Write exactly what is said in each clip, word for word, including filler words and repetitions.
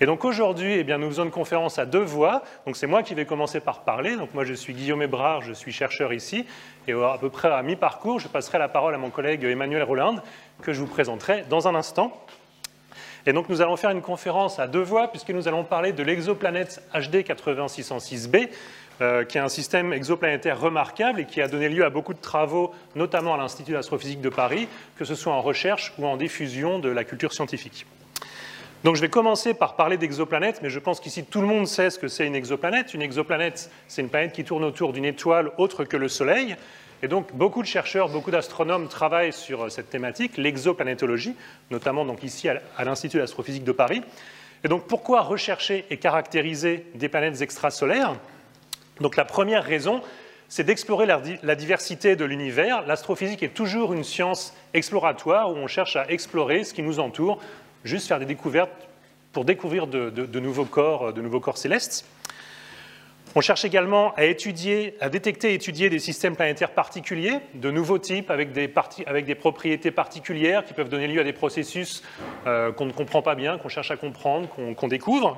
Et donc aujourd'hui, eh bien, nous faisons une conférence à deux voix. Donc c'est moi qui vais commencer par parler. Donc moi je suis Guillaume Hébrard, je suis chercheur ici. Et à peu près à mi-parcours, je passerai la parole à mon collègue Emmanuel Rolland, que je vous présenterai dans un instant. Et donc nous allons faire une conférence à deux voix, puisque nous allons parler de l'exoplanète H D huit six zéro six b, euh, qui est un système exoplanétaire remarquable et qui a donné lieu à beaucoup de travaux, notamment à l'Institut d'astrophysique de Paris, que ce soit en recherche ou en diffusion de la culture scientifique. Donc je vais commencer par parler d'exoplanètes, mais je pense qu'ici tout le monde sait ce que c'est une exoplanète. Une exoplanète, c'est une planète qui tourne autour d'une étoile autre que le Soleil. Et donc, beaucoup de chercheurs, beaucoup d'astronomes travaillent sur cette thématique, l'exoplanétologie, notamment donc ici à l'Institut d'astrophysique de Paris. Et donc, pourquoi rechercher et caractériser des planètes extrasolaires? Donc, la première raison, c'est d'explorer la, la diversité de l'univers. L'astrophysique est toujours une science exploratoire où on cherche à explorer ce qui nous entoure, juste faire des découvertes pour découvrir de, de, de, nouveaux, corps, de nouveaux corps célestes. On cherche également à, étudier, à détecter et étudier des systèmes planétaires particuliers, de nouveaux types, avec des, avec des propriétés particulières qui peuvent donner lieu à des processus euh, qu'on ne comprend pas bien, qu'on cherche à comprendre, qu'on qu'on découvre.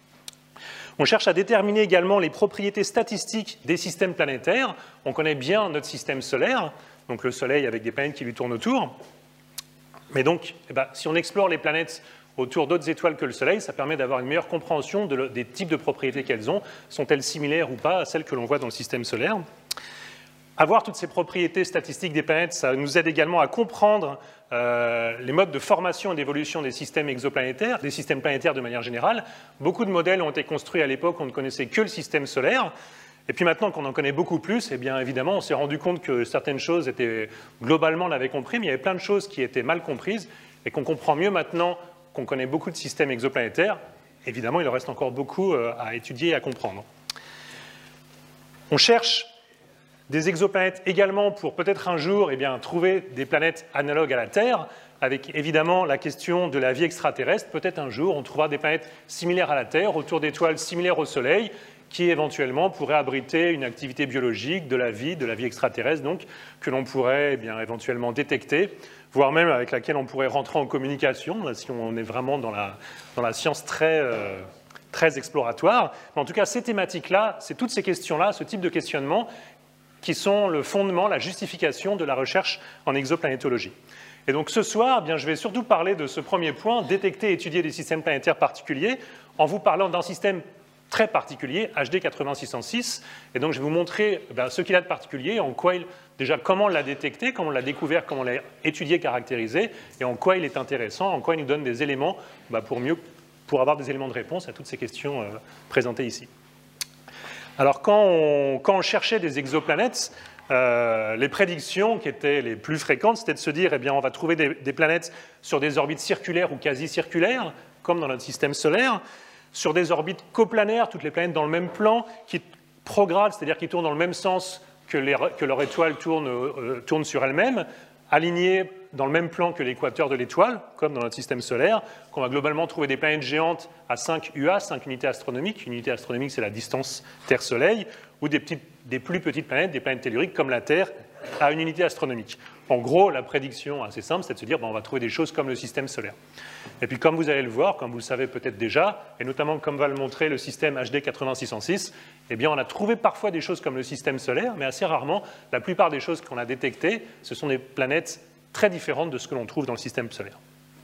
On cherche à déterminer également les propriétés statistiques des systèmes planétaires. On connaît bien notre système solaire, donc le Soleil avec des planètes qui lui tournent autour. Mais donc, eh ben, si on explore les planètes autour d'autres étoiles que le Soleil, ça permet d'avoir une meilleure compréhension de le, des types de propriétés qu'elles ont. Sont-elles similaires ou pas à celles que l'on voit dans le système solaire? Avoir toutes ces propriétés statistiques des planètes, ça nous aide également à comprendre euh, les modes de formation et d'évolution des systèmes exoplanétaires, des systèmes planétaires de manière générale. Beaucoup de modèles ont été construits à l'époque, on ne connaissait que le système solaire. Et puis maintenant qu'on en connaît beaucoup plus, eh bien évidemment, on s'est rendu compte que certaines choses étaient, globalement, on l'avait compris, mais il y avait plein de choses qui étaient mal comprises et qu'on comprend mieux maintenant qu'on connaît beaucoup de systèmes exoplanétaires. Évidemment, il en reste encore beaucoup à étudier et à comprendre. On cherche des exoplanètes également pour peut-être un jour eh bien, trouver des planètes analogues à la Terre, avec évidemment la question de la vie extraterrestre. Peut-être un jour, on trouvera des planètes similaires à la Terre, autour d'étoiles similaires au Soleil, qui éventuellement pourraient abriter une activité biologique, de la vie, de la vie extraterrestre, donc, que l'on pourrait eh bien, éventuellement détecter, voire même avec laquelle on pourrait rentrer en communication, si on est vraiment dans la, dans la science très, euh, très exploratoire. Mais en tout cas, ces thématiques-là, c'est toutes ces questions-là, ce type de questionnement, qui sont le fondement, la justification de la recherche en exoplanétologie. Et donc ce soir, eh bien, je vais surtout parler de ce premier point, détecter et étudier des systèmes planétaires particuliers, en vous parlant d'un système très particulier, H D huit six zéro six, et donc je vais vous montrer ben, ce qu'il a de particulier, en quoi il, déjà comment on l'a détecté, comment on l'a découvert, comment on l'a étudié, caractérisé, et en quoi il est intéressant, en quoi il nous donne des éléments ben, pour, mieux, pour avoir des éléments de réponse à toutes ces questions euh, présentées ici. Alors quand on, quand on cherchait des exoplanètes, euh, les prédictions qui étaient les plus fréquentes, c'était de se dire, eh bien, on va trouver des, des planètes sur des orbites circulaires ou quasi-circulaires, comme dans notre système solaire, sur des orbites coplanaires, toutes les planètes dans le même plan, qui progradent, c'est-à-dire qui tournent dans le même sens que, les, que leur étoile tourne, euh, tourne sur elle-même, alignées dans le même plan que l'équateur de l'étoile, comme dans notre système solaire, qu'on va globalement trouver des planètes géantes à cinq U A, cinq unités astronomiques. Une unité astronomique, c'est la distance Terre-Soleil, ou des, petites, des plus petites planètes, des planètes telluriques comme la Terre, à une unité astronomique. En gros, la prédiction assez simple, c'est de se dire ben, on va trouver des choses comme le système solaire. Et puis, comme vous allez le voir, comme vous le savez peut-être déjà, et notamment comme va le montrer le système H D huit six zéro six, eh bien, on a trouvé parfois des choses comme le système solaire, mais assez rarement, la plupart des choses qu'on a détectées, ce sont des planètes très différentes de ce que l'on trouve dans le système solaire.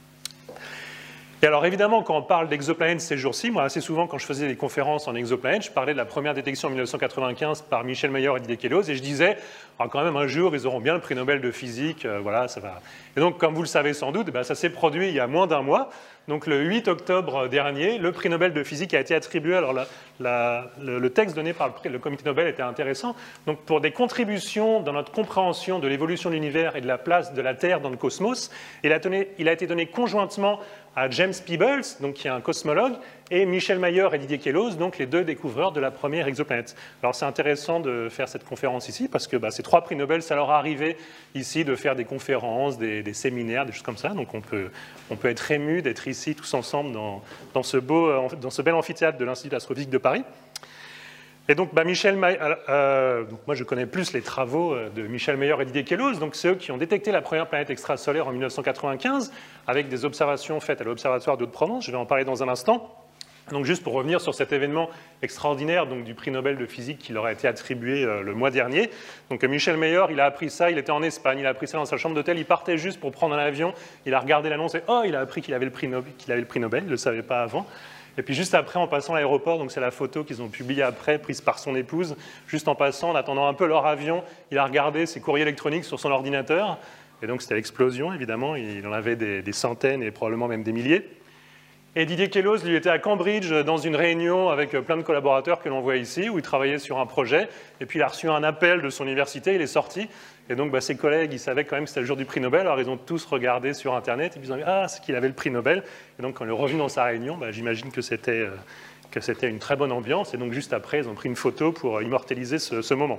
Et alors évidemment, quand on parle d'exoplanètes ces jours-ci, moi assez souvent quand je faisais des conférences en exoplanètes, je parlais de la première détection en mille neuf cent quatre-vingt-quinze par Michel Mayor et Didier Queloz, et je disais, ah, quand même un jour ils auront bien le prix Nobel de physique, euh, voilà, ça va. Et donc comme vous le savez sans doute, ben, ça s'est produit il y a moins d'un mois. Donc le huit octobre dernier, le prix Nobel de physique a été attribué. Alors la, la, le, le texte donné par le, le comité Nobel était intéressant. Donc pour des contributions dans notre compréhension de l'évolution de l'univers et de la place de la Terre dans le cosmos, il a, donné, il a été donné conjointement à James Peebles, donc qui est un cosmologue, et Michel Mayor et Didier Queloz, donc les deux découvreurs de la première exoplanète. Alors c'est intéressant de faire cette conférence ici, parce que bah, ces trois prix Nobel, ça leur est arrivé ici de faire des conférences, des, des séminaires, des choses comme ça. Donc on peut, on peut être ému d'être ici tous ensemble dans, dans, ce beau, dans ce bel amphithéâtre de l'Institut d'astrophysique de Paris. Et donc, bah, Michel Mayor, euh, donc moi je connais plus les travaux de Michel Mayor et Didier Queloz, donc c'est eux qui ont détecté la première planète extrasolaire en mille neuf cent quatre-vingt-quinze avec des observations faites à l'Observatoire d'Hauts-de-Provence, je vais en parler dans un instant. Donc juste pour revenir sur cet événement extraordinaire donc, du prix Nobel de physique qui leur a été attribué euh, le mois dernier. Donc Michel Mayor, il a appris ça, il était en Espagne, il a appris ça dans sa chambre d'hôtel, il partait juste pour prendre un avion, il a regardé l'annonce et oh, il a appris qu'il avait le prix Nobel, qu'il avait le prix Nobel, il ne le savait pas avant. Et puis juste après, en passant à l'aéroport, donc c'est la photo qu'ils ont publiée après, prise par son épouse, juste en passant, en attendant un peu leur avion, il a regardé ses courriers électroniques sur son ordinateur, et donc c'était l'explosion évidemment, il en avait des, des centaines et probablement même des milliers. Et Didier Queloz, lui, était à Cambridge dans une réunion avec plein de collaborateurs que l'on voit ici, où il travaillait sur un projet. Et puis il a reçu un appel de son université, il est sorti. Et donc bah, ses collègues, ils savaient quand même que c'était le jour du prix Nobel, alors ils ont tous regardé sur Internet, et puis ils ont dit « Ah, c'est qu'il avait le prix Nobel ». Et donc quand il est revenu dans sa réunion, bah, j'imagine que c'était euh, que c'était une très bonne ambiance. Et donc juste après, ils ont pris une photo pour immortaliser ce, ce moment.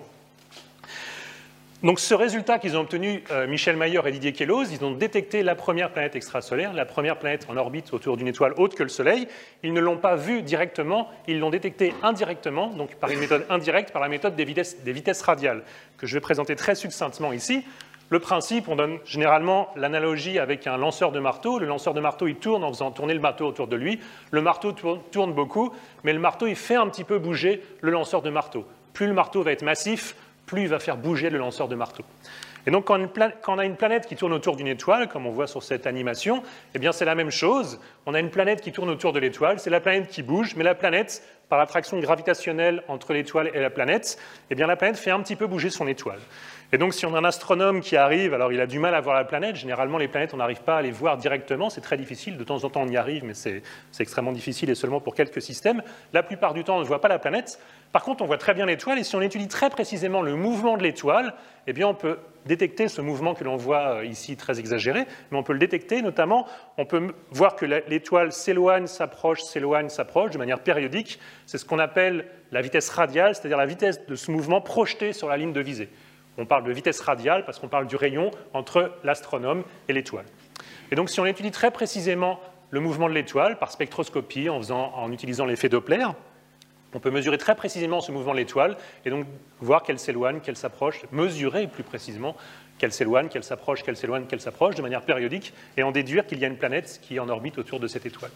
Donc ce résultat qu'ils ont obtenu, euh, Michel Mayor et Didier Queloz, ils ont détecté la première planète extrasolaire, la première planète en orbite autour d'une étoile autre que le Soleil. Ils ne l'ont pas vue directement, ils l'ont détectée indirectement, donc par une méthode indirecte, par la méthode des vitesses, des vitesses radiales, que je vais présenter très succinctement ici. Le principe, on donne généralement l'analogie avec un lanceur de marteau. Le lanceur de marteau, il tourne en faisant tourner le marteau autour de lui. Le marteau tourne, tourne beaucoup, mais le marteau, il fait un petit peu bouger le lanceur de marteau. Plus le marteau va être massif, plus il va faire bouger le lanceur de marteau. Et donc, quand, une quand on a une planète qui tourne autour d'une étoile, comme on voit sur cette animation, eh bien, c'est la même chose. On a une planète qui tourne autour de l'étoile, c'est la planète qui bouge, mais la planète, par l'attraction gravitationnelle entre l'étoile et la planète, eh bien, la planète fait un petit peu bouger son étoile. Et donc, si on a un astronome qui arrive, alors il a du mal à voir la planète. Généralement, les planètes, on n'arrive pas à les voir directement. C'est très difficile. De temps en temps, on y arrive, mais c'est extrêmement difficile et seulement pour quelques systèmes. La plupart du temps, on ne voit pas la planète. Par contre, on voit très bien l'étoile. Et si on étudie très précisément le mouvement de l'étoile, eh bien, on peut détecter ce mouvement que l'on voit ici très exagéré. Mais on peut le détecter, notamment, on peut voir que l'étoile s'éloigne, s'approche, s'éloigne, s'approche de manière périodique. C'est ce qu'on appelle la vitesse radiale, c'est-à-dire la vitesse de ce mouvement projeté sur la ligne de visée. On parle de vitesse radiale parce qu'on parle du rayon entre l'astronome et l'étoile. Et donc, si on étudie très précisément le mouvement de l'étoile par spectroscopie, en, faisant, en utilisant l'effet Doppler, on peut mesurer très précisément ce mouvement de l'étoile et donc voir qu'elle s'éloigne, qu'elle s'approche, mesurer plus précisément qu'elle s'éloigne, qu'elle s'approche, qu'elle s'éloigne, qu'elle s'approche de manière périodique et en déduire qu'il y a une planète qui est en orbite autour de cette étoile.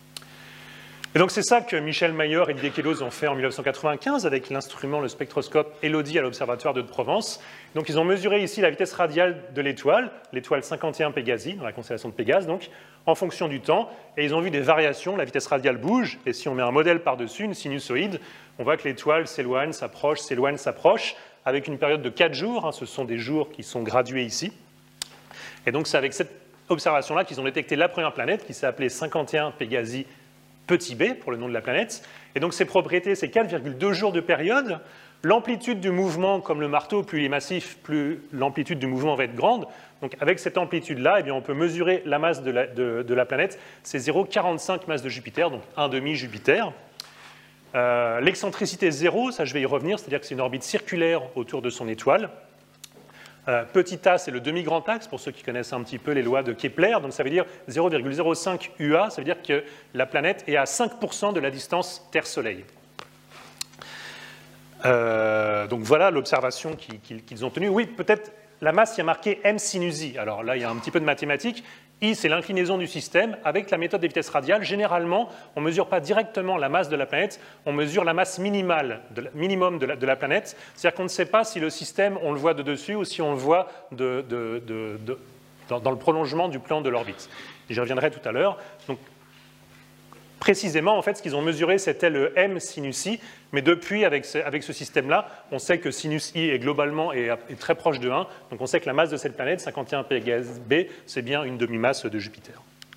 Et donc c'est ça que Michel Mayor et Didier Queloz ont fait en mille neuf cent quatre-vingt-quinze avec l'instrument, le spectroscope Elodie à l'Observatoire de Provence. Donc ils ont mesuré ici la vitesse radiale de l'étoile, l'étoile cinquante et un Pégasi, dans la constellation de Pégase, donc, en fonction du temps, et ils ont vu des variations, la vitesse radiale bouge, et si on met un modèle par-dessus, une sinusoïde, on voit que l'étoile s'éloigne, s'approche, s'éloigne, s'approche, avec une période de quatre jours, hein, ce sont des jours qui sont gradués ici. Et donc c'est avec cette observation-là qu'ils ont détecté la première planète, qui s'est appelée cinquante et un Pégasi petit b, pour le nom de la planète. Et donc ses propriétés, c'est quatre virgule deux jours de période. L'amplitude du mouvement, comme le marteau, plus il est massif, plus l'amplitude du mouvement va être grande. Donc avec cette amplitude-là, eh bien, on peut mesurer la masse de la, de, de la planète. C'est zéro virgule quarante-cinq masse de Jupiter, donc un demi Jupiter. Euh, L'excentricité zéro, ça je vais y revenir, c'est-à-dire que c'est une orbite circulaire autour de son étoile. Euh, petit a, c'est le demi-grand axe, pour ceux qui connaissent un petit peu les lois de Kepler. Donc ça veut dire zéro virgule zéro cinq U A, ça veut dire que la planète est à cinq pour cent de la distance Terre-Soleil. Euh, donc voilà l'observation qu'ils qu'ils ont tenue. Oui, peut-être la masse, il y a marqué m sinus i. Alors là, il y a un petit peu de mathématiques. I, c'est l'inclinaison du système. Avec la méthode des vitesses radiales, généralement, on ne mesure pas directement la masse de la planète, on mesure la masse minimale, de la, minimum de la, de la planète. C'est-à-dire qu'on ne sait pas si le système, on le voit de dessus ou si on le voit de, de, de, de, dans, dans le prolongement du plan de l'orbite. J'y reviendrai tout à l'heure. Donc, précisément, en fait, ce qu'ils ont mesuré, c'était le m sinus i, mais depuis, avec ce, avec ce système-là, on sait que sinus i est globalement est, est très proche de un, donc on sait que la masse de cette planète, cinquante et un Pégasi b, c'est bien une demi-masse de Jupiter.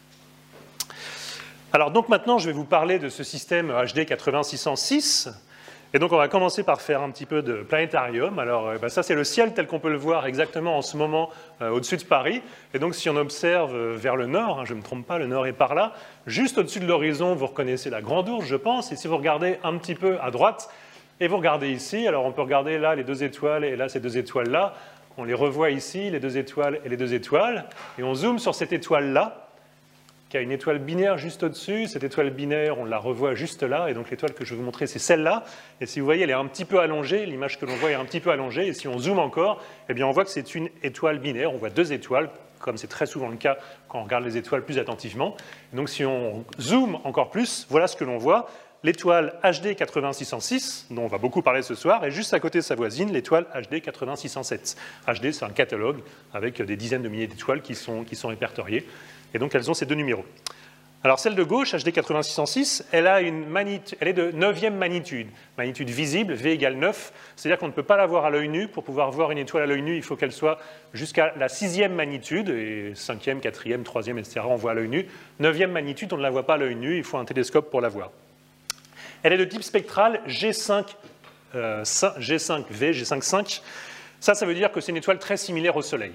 Alors donc maintenant, je vais vous parler de ce système H D quatre vingt six cent six, et donc on va commencer par faire un petit peu de planétarium. Alors euh, bah, ça c'est le ciel tel qu'on peut le voir exactement en ce moment euh, au-dessus de Paris. Et donc si on observe euh, vers le nord, hein, je ne me trompe pas, le nord est par là, juste au-dessus de l'horizon, vous reconnaissez la Grande Ourse, je pense. Et si vous regardez un petit peu à droite, et vous regardez ici, alors on peut regarder là les deux étoiles et là ces deux étoiles-là, on les revoit ici, les deux étoiles et les deux étoiles, et on zoome sur cette étoile-là, qui a une étoile binaire juste au-dessus. Cette étoile binaire, on la revoit juste là, et donc l'étoile que je vais vous montrer, c'est celle-là. Et si vous voyez, elle est un petit peu allongée, l'image que l'on voit est un petit peu allongée, et si on zoome encore, eh bien on voit que c'est une étoile binaire, on voit deux étoiles comme c'est très souvent le cas quand on regarde les étoiles plus attentivement. Et donc si on zoome encore plus, voilà ce que l'on voit. L'étoile H D quatre vingt six cent six, dont on va beaucoup parler ce soir, et juste à côté de sa voisine, l'étoile H D quatre vingt six cent sept. H D, c'est un catalogue avec des dizaines de milliers d'étoiles qui sont, qui sont répertoriées. Et donc elles ont ces deux numéros. Alors celle de gauche, H D quatre vingt six cent six, elle, a une magnitude, elle est de neuvième magnitude. Magnitude visible, V égale neuf. C'est-à-dire qu'on ne peut pas la voir à l'œil nu. Pour pouvoir voir une étoile à l'œil nu, il faut qu'elle soit jusqu'à la sixième magnitude, et cinquième, quatrième, troisième, et cetera. On voit à l'œil nu. Neuvième magnitude, on ne la voit pas à l'œil nu. Il faut un télescope pour la voir. Elle est de type spectral G cinq, euh, G cinq V, G cinq cinq. Ça, ça veut dire que c'est une étoile très similaire au Soleil.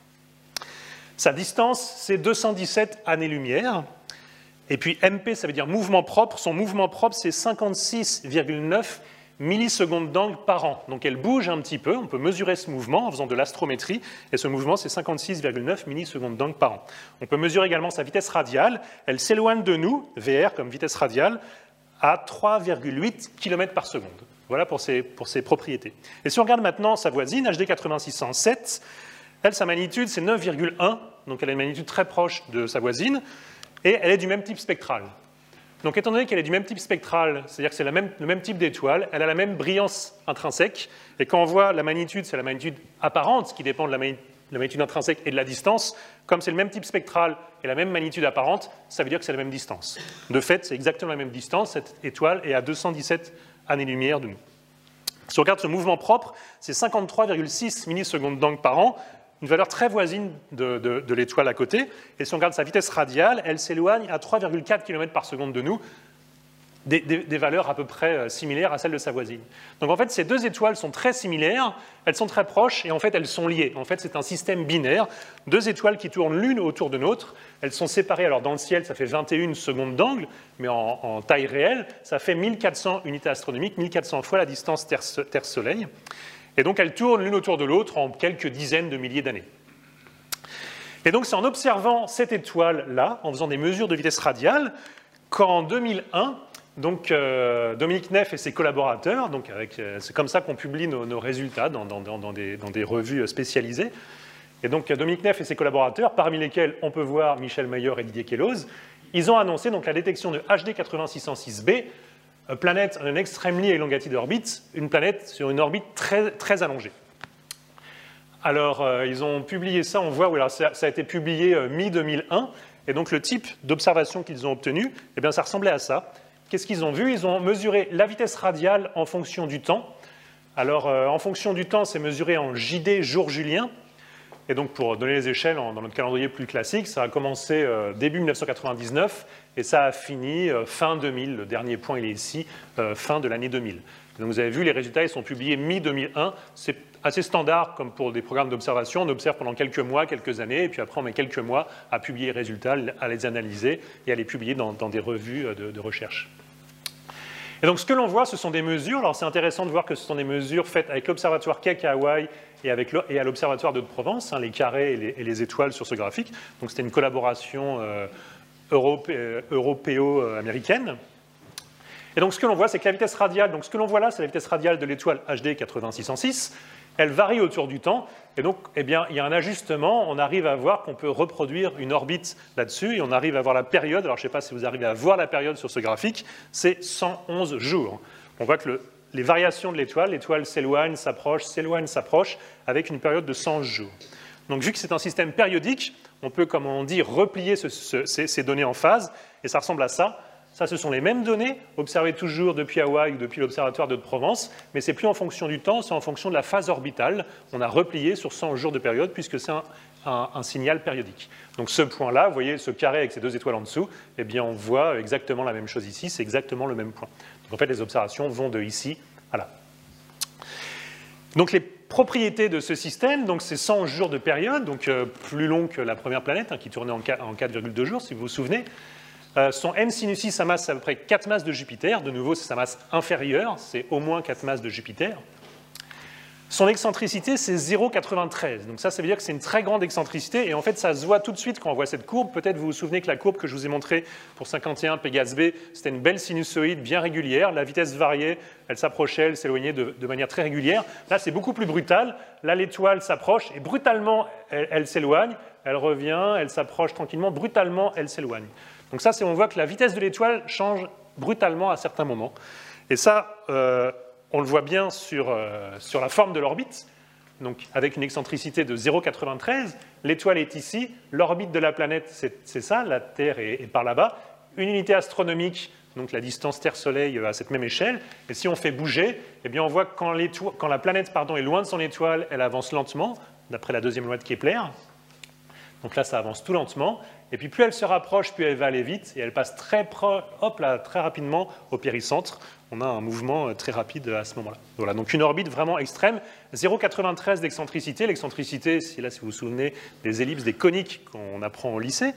Sa distance, c'est deux cent dix-sept années-lumière. Et puis M P, ça veut dire mouvement propre. Son mouvement propre, c'est cinquante-six virgule neuf millisecondes d'angle par an. Donc elle bouge un petit peu. On peut mesurer ce mouvement en faisant de l'astrométrie. Et ce mouvement, c'est cinquante-six virgule neuf millisecondes d'angle par an. On peut mesurer également sa vitesse radiale. Elle s'éloigne de nous, V R comme vitesse radiale, à trois virgule huit kilomètres par seconde. Voilà pour ses, pour ses propriétés. Et si on regarde maintenant sa voisine, H D quatre vingt six cent sept, elle, sa magnitude, c'est neuf virgule un, donc elle a une magnitude très proche de sa voisine, et elle est du même type spectral. Donc étant donné qu'elle est du même type spectral, c'est-à-dire que c'est même, le même type d'étoile, elle a la même brillance intrinsèque, et quand on voit la magnitude, c'est la magnitude apparente qui dépend de la magnitude, la magnitude intrinsèque et de la distance. Comme c'est le même type spectral et la même magnitude apparente, ça veut dire que c'est la même distance. De fait, c'est exactement la même distance. Cette étoile est à deux cent dix-sept années-lumière de nous. Si on regarde ce mouvement propre, c'est cinquante-trois virgule six millisecondes d'angle par an, une valeur très voisine de, de, de l'étoile à côté. Et si on regarde sa vitesse radiale, elle s'éloigne à trois virgule quatre kilomètres par seconde de nous, des, des, des valeurs à peu près similaires à celles de sa voisine. Donc en fait, ces deux étoiles sont très similaires, elles sont très proches et en fait, elles sont liées. En fait, c'est un système binaire, deux étoiles qui tournent l'une autour de l'autre. Elles sont séparées, alors dans le ciel, ça fait vingt et une secondes d'angle, mais en, en taille réelle, ça fait mille quatre cents unités astronomiques, mille quatre cents fois la distance Terre-Soleil. Et donc, elles tournent l'une autour de l'autre en quelques dizaines de milliers d'années. Et donc, c'est en observant cette étoile-là, en faisant des mesures de vitesse radiale, qu'en deux mille un, donc, euh, Dominique Neff et ses collaborateurs, donc avec, euh, c'est comme ça qu'on publie nos, nos résultats dans, dans, dans, des, dans des revues spécialisées. Et donc Dominique Neff et ses collaborateurs, parmi lesquels on peut voir Michel Mayor et Didier Queloz, ils ont annoncé donc, la détection de H D quatre vingt six cent six B, planète en extremely elongated orbit, une planète sur une orbite très, très allongée. Alors, euh, ils ont publié ça, on voit, alors, ça, ça a été publié euh, mi deux mille un, et donc le type d'observation qu'ils ont obtenu, eh bien, ça ressemblait à ça. Qu'est-ce qu'ils ont vu? Ils ont mesuré la vitesse radiale en fonction du temps. Alors, euh, en fonction du temps, c'est mesuré en J D jour julien. Et donc, pour donner les échelles en, dans notre calendrier plus classique, ça a commencé euh, début mille neuf cent quatre-vingt-dix-neuf et ça a fini euh, fin deux mille. Le dernier point, il est ici, euh, fin de l'année deux mille. Donc, vous avez vu, les résultats, ils sont publiés mi deux mille un. C'est assez standard, comme pour des programmes d'observation. On observe pendant quelques mois, quelques années, et puis après, on met quelques mois à publier les résultats, à les analyser et à les publier dans, dans des revues de, de recherche. Et donc, ce que l'on voit, ce sont des mesures. Alors, c'est intéressant de voir que ce sont des mesures faites avec l'observatoire Keck à Hawaï et, avec le, et à l'observatoire de Provence, hein, les carrés et les, et les étoiles sur ce graphique. Donc, c'était une collaboration euh, europé, européo-américaine. Et donc, ce que l'on voit, c'est que la vitesse radiale, donc ce que l'on voit là, c'est la vitesse radiale de l'étoile H D quatre vingt six cent six. Elle varie autour du temps. Et donc, eh bien, il y a un ajustement. On arrive à voir qu'on peut reproduire une orbite là-dessus. Et on arrive à voir la période. Alors, je ne sais pas si vous arrivez à voir la période sur ce graphique. C'est cent onze jours. On voit que le, les variations de l'étoile, l'étoile s'éloigne, s'approche, s'éloigne, s'approche, avec une période de cent onze jours. Donc, vu que c'est un système périodique, on peut, comme on dit, replier ce, ce, ces, ces données en phase. Et ça ressemble à ça. Ça, ce sont les mêmes données, observées toujours depuis Hawaï ou depuis l'observatoire de Provence, mais ce n'est plus en fonction du temps, c'est en fonction de la phase orbitale. On a replié sur cent jours de période, puisque c'est un, un, un signal périodique. Donc ce point-là, vous voyez ce carré avec ces deux étoiles en dessous, eh bien on voit exactement la même chose ici, c'est exactement le même point. Donc en fait, les observations vont de ici à là. Donc les propriétés de ce système, donc c'est cent jours de période, donc euh, plus long que la première planète, hein, qui tournait en quatre virgule deux jours, si vous vous souvenez. Euh, son M sinus i, sa masse, c'est à peu près quatre masses de Jupiter. De nouveau, c'est sa masse inférieure, c'est au moins quatre masses de Jupiter. Son excentricité, c'est zéro virgule quatre-vingt-treize. Donc ça, ça veut dire que c'est une très grande excentricité. Et en fait, ça se voit tout de suite quand on voit cette courbe. Peut-être vous vous souvenez que la courbe que je vous ai montrée pour cinquante et un Pégase B, c'était une belle sinusoïde bien régulière. La vitesse variait, elle s'approchait, elle s'éloignait de, de manière très régulière. Là, c'est beaucoup plus brutal. Là, l'étoile s'approche et brutalement, elle, elle s'éloigne. elle revient, elle s'approche tranquillement, brutalement, elle s'éloigne. Donc ça, on voit que la vitesse de l'étoile change brutalement à certains moments. Et ça, euh, on le voit bien sur, euh, sur la forme de l'orbite. Donc avec une excentricité de zéro virgule quatre-vingt-treize, l'étoile est ici, l'orbite de la planète, c'est ça, la Terre est, est par là-bas. Une unité astronomique, donc la distance Terre-Soleil à cette même échelle. Et si on fait bouger, eh bien on voit que quand, quand la planète pardon, est loin de son étoile, elle avance lentement, d'après la deuxième loi de Kepler. Donc là, ça avance tout lentement. Et puis plus elle se rapproche, plus elle va aller vite. Et elle passe très, pro, hop, là, très rapidement au péricentre. On a un mouvement très rapide à ce moment-là. Voilà, donc une orbite vraiment extrême. zéro virgule quatre-vingt-treize d'excentricité. L'excentricité, si là, si vous vous souvenez des ellipses, des coniques qu'on apprend au lycée.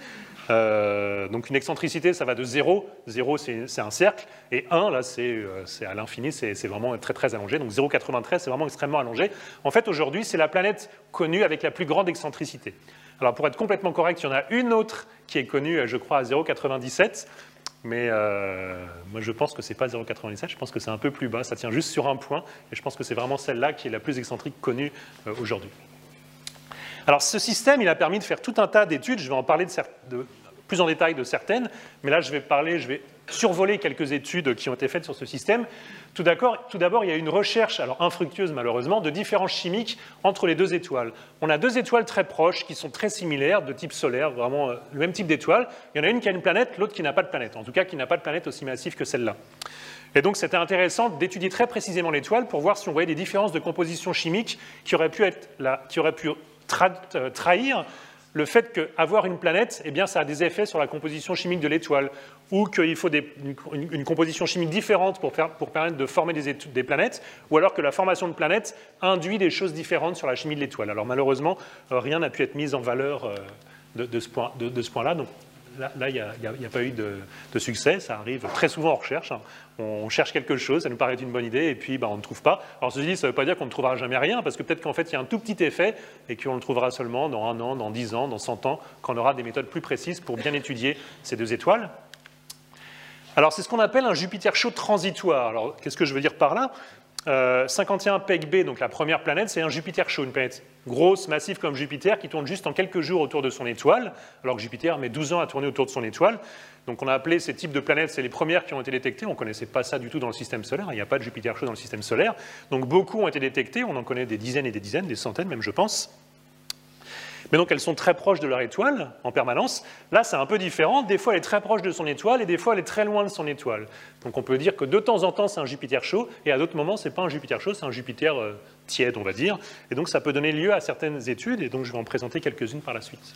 Euh, donc une excentricité, ça va de zéro. zéro, c'est un cercle. Et un, là, c'est euh, à l'infini, c'est vraiment très, très allongé. Donc zéro virgule quatre-vingt-treize, c'est vraiment extrêmement allongé. En fait, aujourd'hui, c'est la planète connue avec la plus grande excentricité. Alors, pour être complètement correct, il y en a une autre qui est connue, je crois, à zéro virgule quatre-vingt-dix-sept. Mais euh, moi, je pense que ce n'est pas zéro virgule quatre-vingt-dix-sept, je pense que c'est un peu plus bas. Ça tient juste sur un point. Et je pense que c'est vraiment celle-là qui est la plus excentrique connue euh, aujourd'hui. Alors, ce système, il a permis de faire tout un tas d'études. Je vais en parler de, de, plus en détail de certaines. Mais là, je vais parler, je vais survoler quelques études qui ont été faites sur ce système. Tout d'abord, il y a une recherche, alors infructueuse malheureusement, de différences chimiques entre les deux étoiles. On a deux étoiles très proches qui sont très similaires, de type solaire, vraiment euh, le même type d'étoile. Il y en a une qui a une planète, l'autre qui n'a pas de planète, en tout cas qui n'a pas de planète aussi massive que celle-là. Et donc c'était intéressant d'étudier très précisément l'étoile pour voir si on voyait des différences de composition chimique qui auraient pu, être là, qui auraient pu tra euh, trahir le fait qu'avoir une planète, eh bien, ça a des effets sur la composition chimique de l'étoile, ou qu'il faut des, une, une composition chimique différente pour, faire, pour permettre de former des, des planètes, ou alors que la formation de planètes induit des choses différentes sur la chimie de l'étoile. Alors malheureusement, euh, rien n'a pu être mis en valeur euh, de, de ce point, de, de ce point-là. Donc là, il n'y a, a, a pas eu de, de succès, ça arrive très souvent en recherche. Hein. On cherche quelque chose, ça nous paraît une bonne idée, et puis bah, on ne trouve pas. Alors ceci dit, ça ne veut pas dire qu'on ne trouvera jamais rien, parce que peut-être qu'en fait, il y a un tout petit effet, et qu'on le trouvera seulement dans un an, dans dix ans, dans cent ans, quand on aura des méthodes plus précises pour bien étudier ces deux étoiles. Alors c'est ce qu'on appelle un Jupiter chaud transitoire. Alors qu'est-ce que je veux dire par là? euh, cinquante et un Pegg B, donc la première planète, c'est un Jupiter chaud, une planète grosse, massive comme Jupiter, qui tourne juste en quelques jours autour de son étoile, alors que Jupiter met douze ans à tourner autour de son étoile. Donc on a appelé ces types de planètes, c'est les premières qui ont été détectées, on ne connaissait pas ça du tout dans le système solaire, il n'y a pas de Jupiter chaud dans le système solaire, donc beaucoup ont été détectés, on en connaît des dizaines et des dizaines, des centaines même je pense. Mais donc elles sont très proches de leur étoile en permanence. Là, c'est un peu différent. Des fois, elle est très proche de son étoile et des fois, elle est très loin de son étoile. Donc on peut dire que de temps en temps, c'est un Jupiter chaud et à d'autres moments, ce n'est pas un Jupiter chaud, c'est un Jupiter euh, tiède, on va dire. Et donc ça peut donner lieu à certaines études et donc je vais en présenter quelques-unes par la suite.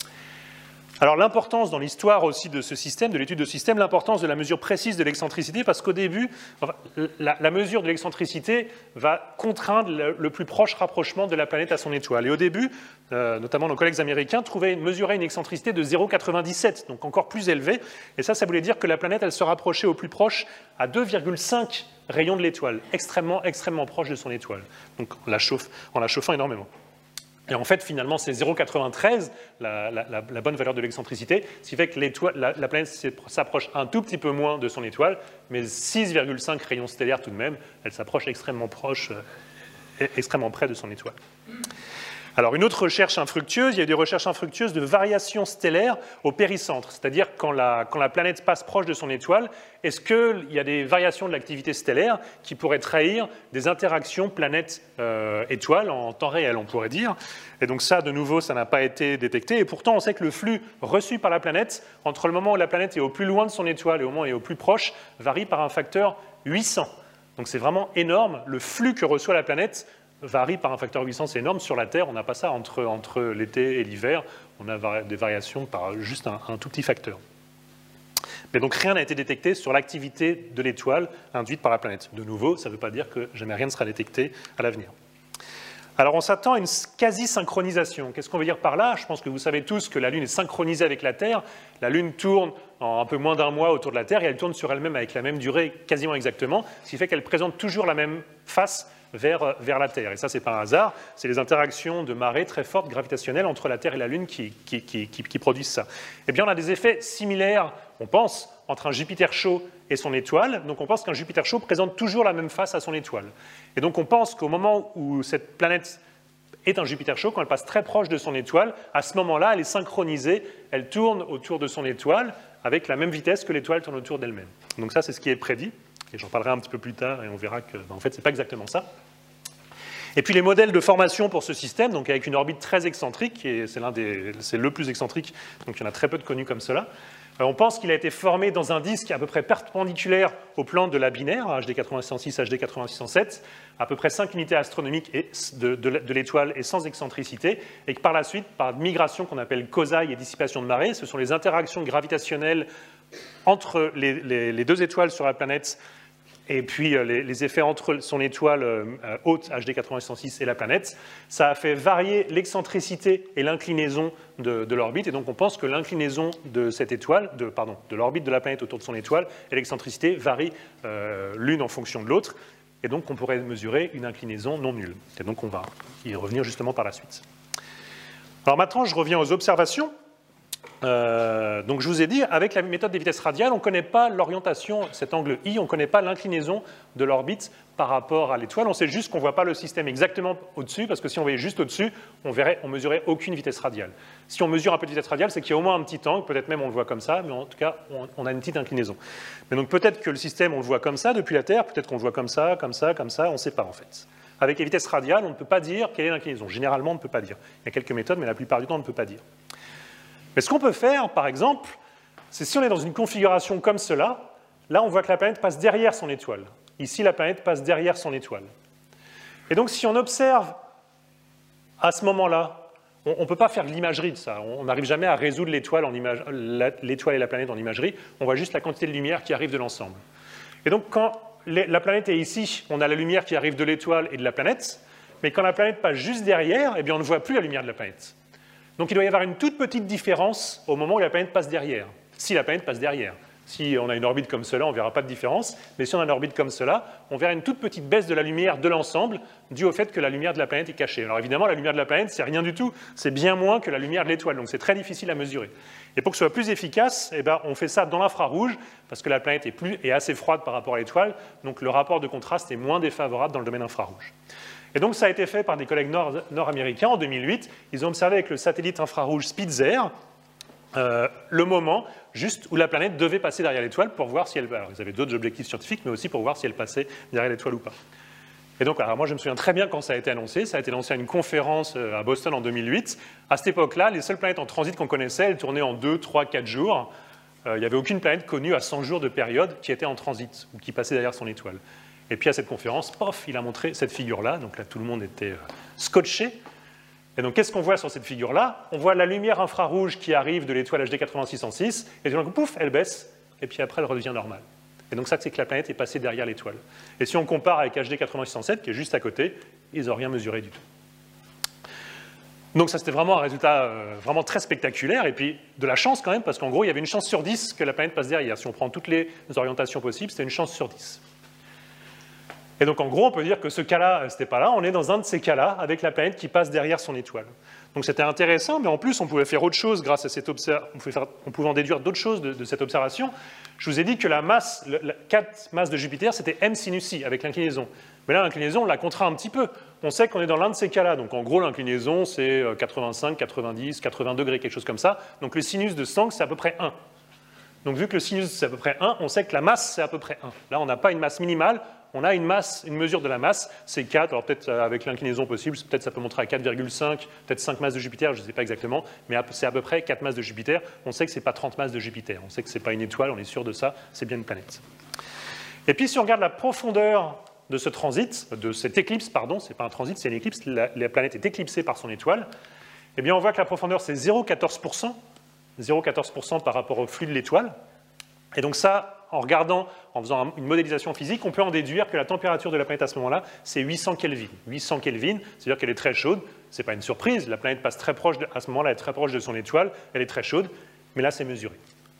Alors l'importance dans l'histoire aussi de ce système, de l'étude de ce système, l'importance de la mesure précise de l'excentricité, parce qu'au début, enfin, la, la mesure de l'excentricité va contraindre le, le plus proche rapprochement de la planète à son étoile. Et au début, euh, notamment nos collègues américains trouvaient mesurer une excentricité de zéro virgule quatre-vingt-dix-sept, donc encore plus élevée. Et ça, ça voulait dire que la planète, elle se rapprochait au plus proche à deux virgule cinq rayons de l'étoile, extrêmement, extrêmement proche de son étoile, donc on la chauffe, en la chauffant énormément. Et en fait, finalement, c'est zéro virgule quatre-vingt-treize, la, la, la, la bonne valeur de l'excentricité, ce qui fait que la, la planète s'approche un tout petit peu moins de son étoile, mais six virgule cinq rayons stellaires tout de même, elle s'approche extrêmement proche, euh, extrêmement près de son étoile. Alors, une autre recherche infructueuse, il y a eu des recherches infructueuses de variations stellaires au péricentre, c'est-à-dire quand la, quand la planète passe proche de son étoile, est-ce qu'il y a des variations de l'activité stellaire qui pourraient trahir des interactions planète-étoile euh, en temps réel, on pourrait dire. Et donc ça, de nouveau, ça n'a pas été détecté. Et pourtant, on sait que le flux reçu par la planète, entre le moment où la planète est au plus loin de son étoile et au moment où elle est au plus proche, varie par un facteur huit cents. Donc c'est vraiment énorme, le flux que reçoit la planète varie par un facteur huit cents, c'est énorme. Sur la Terre, on n'a pas ça entre, entre l'été et l'hiver. On a des variations par juste un, un tout petit facteur. Mais donc rien n'a été détecté sur l'activité de l'étoile induite par la planète. De nouveau, ça ne veut pas dire que jamais rien ne sera détecté à l'avenir. Alors on s'attend à une quasi-synchronisation. Qu'est-ce qu'on veut dire par là? Je pense que vous savez tous que la Lune est synchronisée avec la Terre. La Lune tourne en un peu moins d'un mois autour de la Terre et elle tourne sur elle-même avec la même durée quasiment exactement, ce qui fait qu'elle présente toujours la même face vers, vers la Terre. Et ça, ce n'est pas un hasard, c'est les interactions de marée très fortes gravitationnelles entre la Terre et la Lune qui, qui, qui, qui, qui produisent ça. Eh bien, on a des effets similaires, on pense, entre un Jupiter chaud et son étoile. Donc on pense qu'un Jupiter chaud présente toujours la même face à son étoile. Et donc on pense qu'au moment où cette planète est un Jupiter chaud, quand elle passe très proche de son étoile, à ce moment-là, elle est synchronisée, elle tourne autour de son étoile avec la même vitesse que l'étoile tourne autour d'elle-même. Donc ça, c'est ce qui est prédit, et j'en parlerai un petit peu plus tard, et on verra que, ben, en fait, ce n'est pas exactement ça. Et puis les modèles de formation pour ce système, donc avec une orbite très excentrique, et c'est l'un des, c'est le plus excentrique, donc il y en a très peu de connus comme cela. On pense qu'il a été formé dans un disque à peu près perpendiculaire au plan de la binaire, H D quatre-vingts six cent six, H D quatre-vingts six cent sept, à peu près cinq unités astronomiques et de, de, de l'étoile et sans excentricité, et que par la suite, par migration qu'on appelle causaille et dissipation de marée, ce sont les interactions gravitationnelles entre les, les, les deux étoiles sur la planète et puis les, les effets entre son étoile euh, haute, H D quatre-vingts six cent six, et la planète, ça a fait varier l'excentricité et l'inclinaison de, de l'orbite, et donc on pense que l'inclinaison de cette étoile, de, pardon, de l'orbite de la planète autour de son étoile, et l'excentricité varient euh, l'une en fonction de l'autre, et donc on pourrait mesurer une inclinaison non nulle. Et donc on va y revenir justement par la suite. Alors maintenant, je reviens aux observations. Euh, donc je vous ai dit, avec la méthode des vitesses radiales, on ne connaît pas l'orientation, cet angle I, on ne connaît pas l'inclinaison de l'orbite par rapport à l'étoile, on sait juste qu'on ne voit pas le système exactement au-dessus, parce que si on voyait juste au-dessus, on verrait, on mesurait aucune vitesse radiale. Si on mesure un peu de vitesse radiale, c'est qu'il y a au moins un petit angle, peut-être même on le voit comme ça, mais en tout cas, on, on a une petite inclinaison. Mais donc peut-être que le système, on le voit comme ça depuis la Terre, peut-être qu'on le voit comme ça, comme ça, comme ça, on ne sait pas en fait. Avec les vitesses radiales, on ne peut pas dire quelle est l'inclinaison. Généralement, on ne peut pas dire. Il y a quelques méthodes, mais la plupart du temps, on ne peut pas dire. Mais ce qu'on peut faire, par exemple, c'est si on est dans une configuration comme cela, là, on voit que la planète passe derrière son étoile. Ici, la planète passe derrière son étoile. Et donc, si on observe à ce moment-là, on ne peut pas faire de l'imagerie de ça. On n'arrive jamais à résoudre l'étoile et la planète en imagerie. On voit juste la quantité de lumière qui arrive de l'ensemble. Et donc, quand la planète est ici, on a la lumière qui arrive de l'étoile et de la planète. Mais quand la planète passe juste derrière, eh bien, on ne voit plus la lumière de la planète. Donc il doit y avoir une toute petite différence au moment où la planète passe derrière, si la planète passe derrière. Si on a une orbite comme cela, on ne verra pas de différence, mais si on a une orbite comme cela, on verra une toute petite baisse de la lumière de l'ensemble, due au fait que la lumière de la planète est cachée. Alors évidemment, la lumière de la planète, c'est rien du tout, c'est bien moins que la lumière de l'étoile, donc c'est très difficile à mesurer. Et pour que ce soit plus efficace, eh ben, on fait ça dans l'infrarouge, parce que la planète est, plus, est assez froide par rapport à l'étoile, donc le rapport de contraste est moins défavorable dans le domaine infrarouge. Et donc ça a été fait par des collègues nord- nord-américains en deux mille huit. Ils ont observé avec le satellite infrarouge Spitzer euh, le moment juste où la planète devait passer derrière l'étoile pour voir si elle... Alors ils avaient d'autres objectifs scientifiques, mais aussi pour voir si elle passait derrière l'étoile ou pas. Et donc, alors moi je me souviens très bien quand ça a été annoncé. Ça a été lancé à une conférence à Boston en deux mille huit. À cette époque-là, les seules planètes en transit qu'on connaissait, elles tournaient en deux, trois, quatre jours. Euh, il n'y avait aucune planète connue à cent jours de période qui était en transit ou qui passait derrière son étoile. Et puis à cette conférence, pof, il a montré cette figure-là. Donc là, tout le monde était scotché. Et donc, qu'est-ce qu'on voit sur cette figure-là? On voit la lumière infrarouge qui arrive de l'étoile H D quatre-vingts six cent six, et donc, pouf, elle baisse, et puis après, elle redevient normale. Et donc ça, c'est que la planète est passée derrière l'étoile. Et si on compare avec H D quatre-vingts six cent sept, qui est juste à côté, ils n'ont rien mesuré du tout. Donc ça, c'était vraiment un résultat euh, vraiment très spectaculaire, et puis de la chance quand même, parce qu'en gros, il y avait une chance sur dix que la planète passe derrière. Si on prend toutes les orientations possibles, c'était une chance sur dix. Et donc, en gros, on peut dire que ce cas-là, c'était pas là. On est dans un de ces cas-là, avec la planète qui passe derrière son étoile. Donc, c'était intéressant, mais en plus, on pouvait faire autre chose grâce à cette observation. On pouvait, faire... on pouvait en déduire d'autres choses de, de cette observation. Je vous ai dit que la masse, la quatre masses de Jupiter, c'était m sinus i, avec l'inclinaison. Mais là, l'inclinaison, on l'a contraint un petit peu. On sait qu'on est dans l'un de ces cas-là. Donc, en gros, l'inclinaison, c'est quatre-vingt-cinq, quatre-vingt-dix, quatre-vingts degrés, quelque chose comme ça. Donc, le sinus de Stank, c'est à peu près un. Donc, vu que le sinus, c'est à peu près un, on sait que la masse, c'est à peu près un. Là, on n'a pas une masse minimale. On a une masse, une mesure de la masse, c'est quatre, alors peut-être avec l'inclinaison possible, peut-être ça peut montrer à quatre virgule cinq, peut-être cinq masses de Jupiter, je ne sais pas exactement, mais c'est à peu près quatre masses de Jupiter. On sait que ce n'est pas trente masses de Jupiter, on sait que ce n'est pas une étoile, on est sûr de ça, c'est bien une planète. Et puis si on regarde la profondeur de ce transit, de cette éclipse, pardon, ce n'est pas un transit, c'est une éclipse, la, la planète est éclipsée par son étoile, eh bien on voit que la profondeur c'est zéro virgule quatorze pour cent, zéro virgule quatorze pour cent par rapport au flux de l'étoile. Et donc ça, en regardant, en faisant une modélisation physique, on peut en déduire que la température de la planète à ce moment-là, c'est huit cents Kelvin. huit cents Kelvin, c'est-à-dire qu'elle est très chaude. Ce n'est pas une surprise, la planète passe très proche, de, à ce moment-là, elle est très proche de son étoile, elle est très chaude, mais là, c'est mesuré.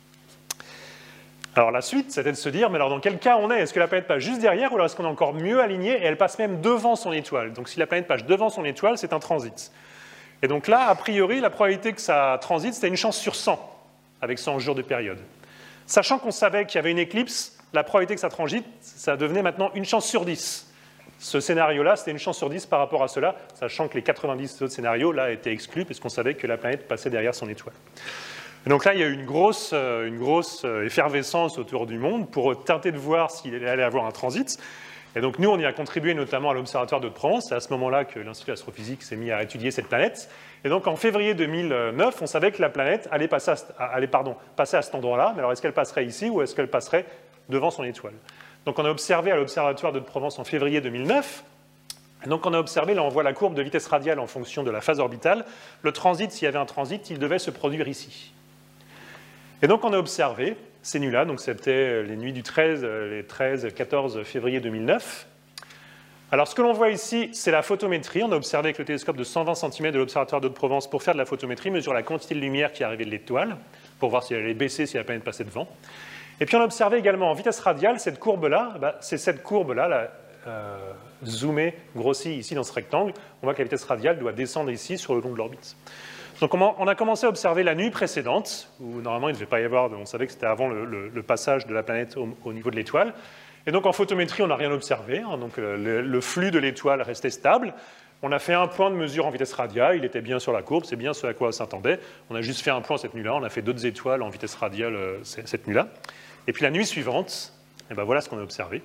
Alors la suite, c'était de se dire, mais alors dans quel cas on est? Est-ce que la planète passe juste derrière, ou alors est-ce qu'on est encore mieux aligné, et elle passe même devant son étoile? Donc si la planète passe devant son étoile, c'est un transit. Et donc là, a priori, la probabilité que ça transite, c'était une chance sur cent, avec cent jours de période. Sachant qu'on savait qu'il y avait une éclipse, la probabilité que ça transite, ça devenait maintenant une chance sur dix. Ce scénario-là, c'était une chance sur dix par rapport à cela, sachant que les quatre-vingt-dix autres scénarios là étaient exclus, puisqu'on savait que la planète passait derrière son étoile. Et donc là, il y a eu une grosse, une grosse effervescence autour du monde pour tenter de voir s'il allait avoir un transit. Et donc nous, on y a contribué notamment à l'Observatoire d'Hauts-de-Provence. C'est à ce moment-là que l'Institut d'astrophysique s'est mis à étudier cette planète. Et donc en février deux mille neuf, on savait que la planète allait passer à, allait, pardon, passer à cet endroit-là. Mais alors est-ce qu'elle passerait ici ou est-ce qu'elle passerait devant son étoile? Donc on a observé à l'Observatoire d'Hauts-de-Provence en février deux mille neuf. Et donc on a observé, là on voit la courbe de vitesse radiale en fonction de la phase orbitale. Le transit, s'il y avait un transit, il devait se produire ici. Et donc on a observé ces nuits-là, donc c'était les nuits du treize, les treize quatorze février deux mille neuf. Alors ce que l'on voit ici, c'est la photométrie. On a observé avec le télescope de cent vingt centimètres de l'Observatoire d'Hauts-de-Provence pour faire de la photométrie, mesurer la quantité de lumière qui arrivait de l'étoile, pour voir si elle allait baisser, si la planète passait devant. Et puis on a observé également en vitesse radiale, cette courbe-là, bah, c'est cette courbe-là, là, euh, zoomée, grossie ici dans ce rectangle. On voit que la vitesse radiale doit descendre ici sur le long de l'orbite. Donc on a commencé à observer la nuit précédente, où normalement il ne devait pas y avoir, on savait que c'était avant le, le, le passage de la planète au, au niveau de l'étoile. Et donc en photométrie, on n'a rien observé, hein, donc le, le flux de l'étoile restait stable. On a fait un point de mesure en vitesse radiale, il était bien sur la courbe, c'est bien ce à quoi on s'attendait. On a juste fait un point cette nuit-là, on a fait d'autres étoiles en vitesse radiale euh, cette nuit-là. Et puis la nuit suivante, et ben voilà ce qu'on a observé.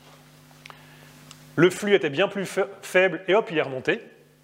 Le flux était bien plus faible et hop, il est remonté.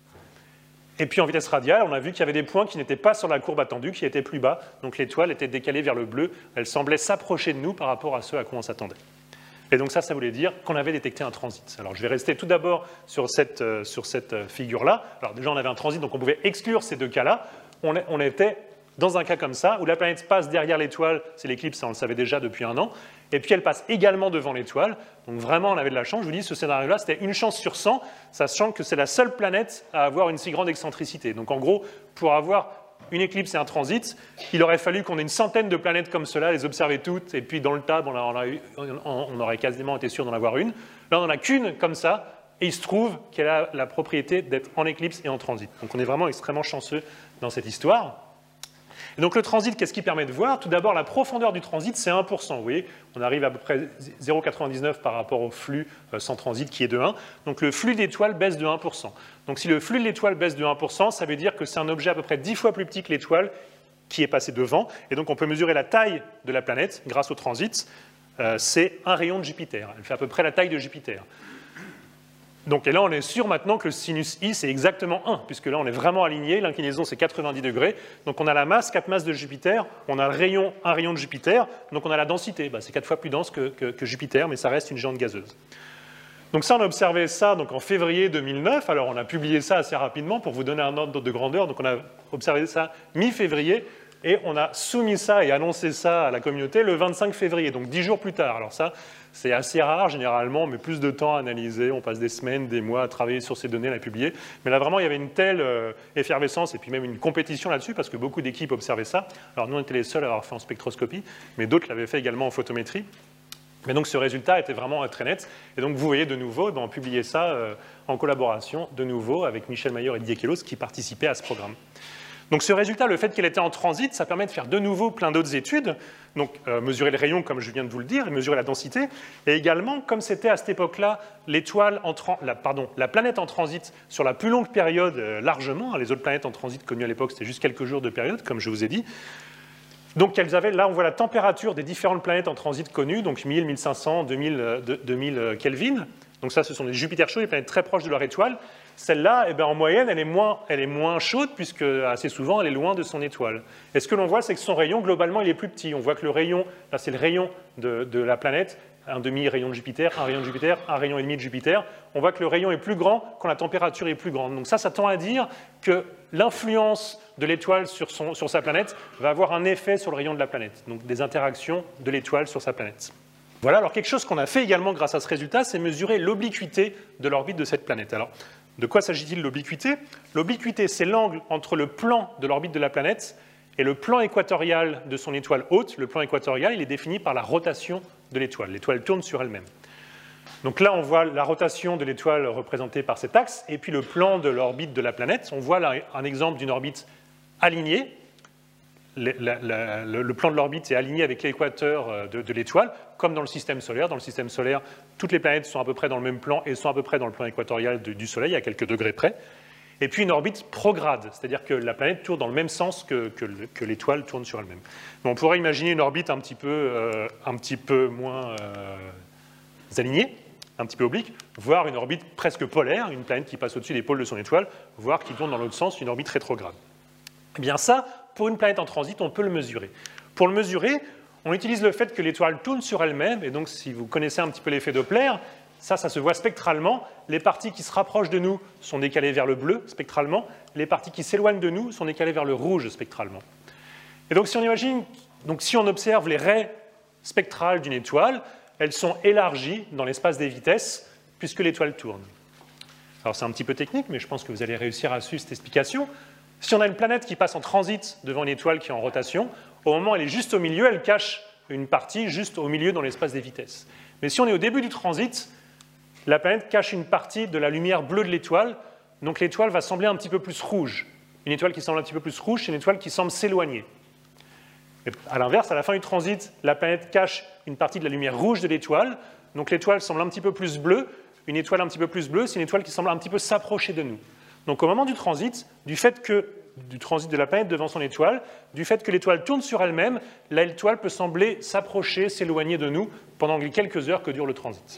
Et puis en vitesse radiale, on a vu qu'il y avait des points qui n'étaient pas sur la courbe attendue, qui étaient plus bas. Donc l'étoile était décalée vers le bleu. Elle semblait s'approcher de nous par rapport à ce à quoi on s'attendait. Et donc ça, ça voulait dire qu'on avait détecté un transit. Alors je vais rester tout d'abord sur cette, euh, sur cette figure-là. Alors déjà, on avait un transit, donc on pouvait exclure ces deux cas-là. On, on était dans un cas comme ça, où la planète passe derrière l'étoile, c'est l'éclipse, on le savait déjà depuis un an, et puis elle passe également devant l'étoile. Donc vraiment, on avait de la chance. Je vous dis, ce scénario-là, c'était une chance sur cent, sachant que c'est la seule planète à avoir une si grande excentricité. Donc en gros, pour avoir une éclipse et un transit, il aurait fallu qu'on ait une centaine de planètes comme cela, les observer toutes, et puis dans le tab, on, a, on, a eu, on aurait quasiment été sûr d'en avoir une. Là, on n'en a qu'une comme ça, et il se trouve qu'elle a la propriété d'être en éclipse et en transit. Donc on est vraiment extrêmement chanceux dans cette histoire. Et donc le transit, qu'est-ce qui permet de voir? Tout d'abord, la profondeur du transit, c'est un pour cent. Vous voyez, on arrive à peu près zéro virgule quatre-vingt-dix-neuf par rapport au flux sans transit qui est de un. Donc le flux d'étoiles baisse de un pour cent. Donc si le flux de l'étoile baisse de un pour cent, ça veut dire que c'est un objet à peu près dix fois plus petit que l'étoile qui est passé devant. Et donc on peut mesurer la taille de la planète grâce au transit. Euh, c'est un rayon de Jupiter. Elle fait à peu près la taille de Jupiter. Donc, et là, on est sûr maintenant que le sinus I, c'est exactement un, puisque là, on est vraiment aligné. L'inclinaison, c'est quatre-vingt-dix degrés. Donc, on a la masse, quatre masses de Jupiter. On a le rayon, un rayon de Jupiter. Donc, on a la densité. Bah, c'est quatre fois plus dense que, que, que Jupiter, mais ça reste une géante gazeuse. Donc, ça, on a observé ça donc, en février deux mille neuf. Alors, on a publié ça assez rapidement pour vous donner un ordre de grandeur. Donc, on a observé ça mi-février. Et on a soumis ça et annoncé ça à la communauté le vingt-cinq février, donc dix jours plus tard. Alors ça, c'est assez rare, généralement, on met plus de temps à analyser, on passe des semaines, des mois à travailler sur ces données, à les publier. Mais là, vraiment, il y avait une telle euh, effervescence et puis même une compétition là-dessus, parce que beaucoup d'équipes observaient ça. Alors nous, on était les seuls à avoir fait en spectroscopie, mais d'autres l'avaient fait également en photométrie. Mais donc ce résultat était vraiment très net. Et donc vous voyez de nouveau, ben, on publiait ça euh, en collaboration de nouveau avec Michel Mayor et Didier Queloz qui participaient à ce programme. Donc ce résultat, le fait qu'elle était en transit, ça permet de faire de nouveau plein d'autres études, donc euh, mesurer le rayon comme je viens de vous le dire, et mesurer la densité, et également, comme c'était à cette époque-là, l'étoile en la, pardon, la planète en transit sur la plus longue période euh, largement, les autres planètes en transit connues à l'époque, c'était juste quelques jours de période, comme je vous ai dit. Donc elles avaient, là on voit la température des différentes planètes en transit connues, donc mille, mille cinq cents, deux mille, deux mille Kelvin. Donc ça, ce sont des Jupiter chauds, des planètes très proches de leur étoile. Celle-là, eh bien, en moyenne, elle est, moins, elle est moins chaude, puisque assez souvent, elle est loin de son étoile. Et ce que l'on voit, c'est que son rayon, globalement, il est plus petit. On voit que le rayon, là, c'est le rayon de, de la planète, un demi-rayon de Jupiter, un rayon de Jupiter, un rayon et demi de Jupiter. On voit que le rayon est plus grand quand la température est plus grande. Donc ça, ça tend à dire que l'influence de l'étoile sur, son, sur sa planète va avoir un effet sur le rayon de la planète. Donc des interactions de l'étoile sur sa planète. Voilà, alors quelque chose qu'on a fait également grâce à ce résultat, c'est mesurer l'obliquité de l'orbite de cette planète. Alors, de quoi s'agit-il l'obliquité? L'obliquité, c'est l'angle entre le plan de l'orbite de la planète et le plan équatorial de son étoile haute. Le plan équatorial, il est défini par la rotation de l'étoile. L'étoile tourne sur elle-même. Donc là, on voit la rotation de l'étoile représentée par cet axe, et puis le plan de l'orbite de la planète. On voit là un exemple d'une orbite alignée. le, la, la, le, le plan de l'orbite est aligné avec l'équateur de, de l'étoile, comme dans le système solaire. Dans le système solaire, toutes les planètes sont à peu près dans le même plan et sont à peu près dans le plan équatorial de, du Soleil, à quelques degrés près. Et puis une orbite prograde, c'est-à-dire que la planète tourne dans le même sens que, que, que l'étoile tourne sur elle-même. Mais on pourrait imaginer une orbite un petit peu, euh, un petit peu moins euh, alignée, un petit peu oblique, voire une orbite presque polaire, une planète qui passe au-dessus des pôles de son étoile, voire qui tourne dans l'autre sens, une orbite rétrograde. Eh bien ça, pour une planète en transit, on peut le mesurer. Pour le mesurer, on utilise le fait que l'étoile tourne sur elle-même, et donc si vous connaissez un petit peu l'effet Doppler, ça, ça se voit spectralement. Les parties qui se rapprochent de nous sont décalées vers le bleu spectralement, les parties qui s'éloignent de nous sont décalées vers le rouge spectralement. Et donc si on imagine, donc si on observe les raies spectrales d'une étoile, elles sont élargies dans l'espace des vitesses, puisque l'étoile tourne. Alors c'est un petit peu technique, mais je pense que vous allez réussir à suivre cette explication. Si on a une planète qui passe en transit devant une étoile qui est en rotation, au moment où elle est juste au milieu, elle cache une partie juste au milieu dans l'espace des vitesses. Mais si on est au début du transit, la planète cache une partie de la lumière bleue de l'étoile, donc l'étoile va sembler un petit peu plus rouge. Une étoile qui semble un petit peu plus rouge, c'est une étoile qui semble s'éloigner. À l'inverse, à la fin du transit, la planète cache une partie de la lumière rouge de l'étoile, donc l'étoile semble un petit peu plus bleue. Une étoile un petit peu plus bleue, c'est une étoile qui semble un petit peu s'approcher de nous. Donc au moment du transit, du fait que, du transit de la planète devant son étoile, du fait que l'étoile tourne sur elle-même, l'étoile peut sembler s'approcher, s'éloigner de nous pendant les quelques heures que dure le transit.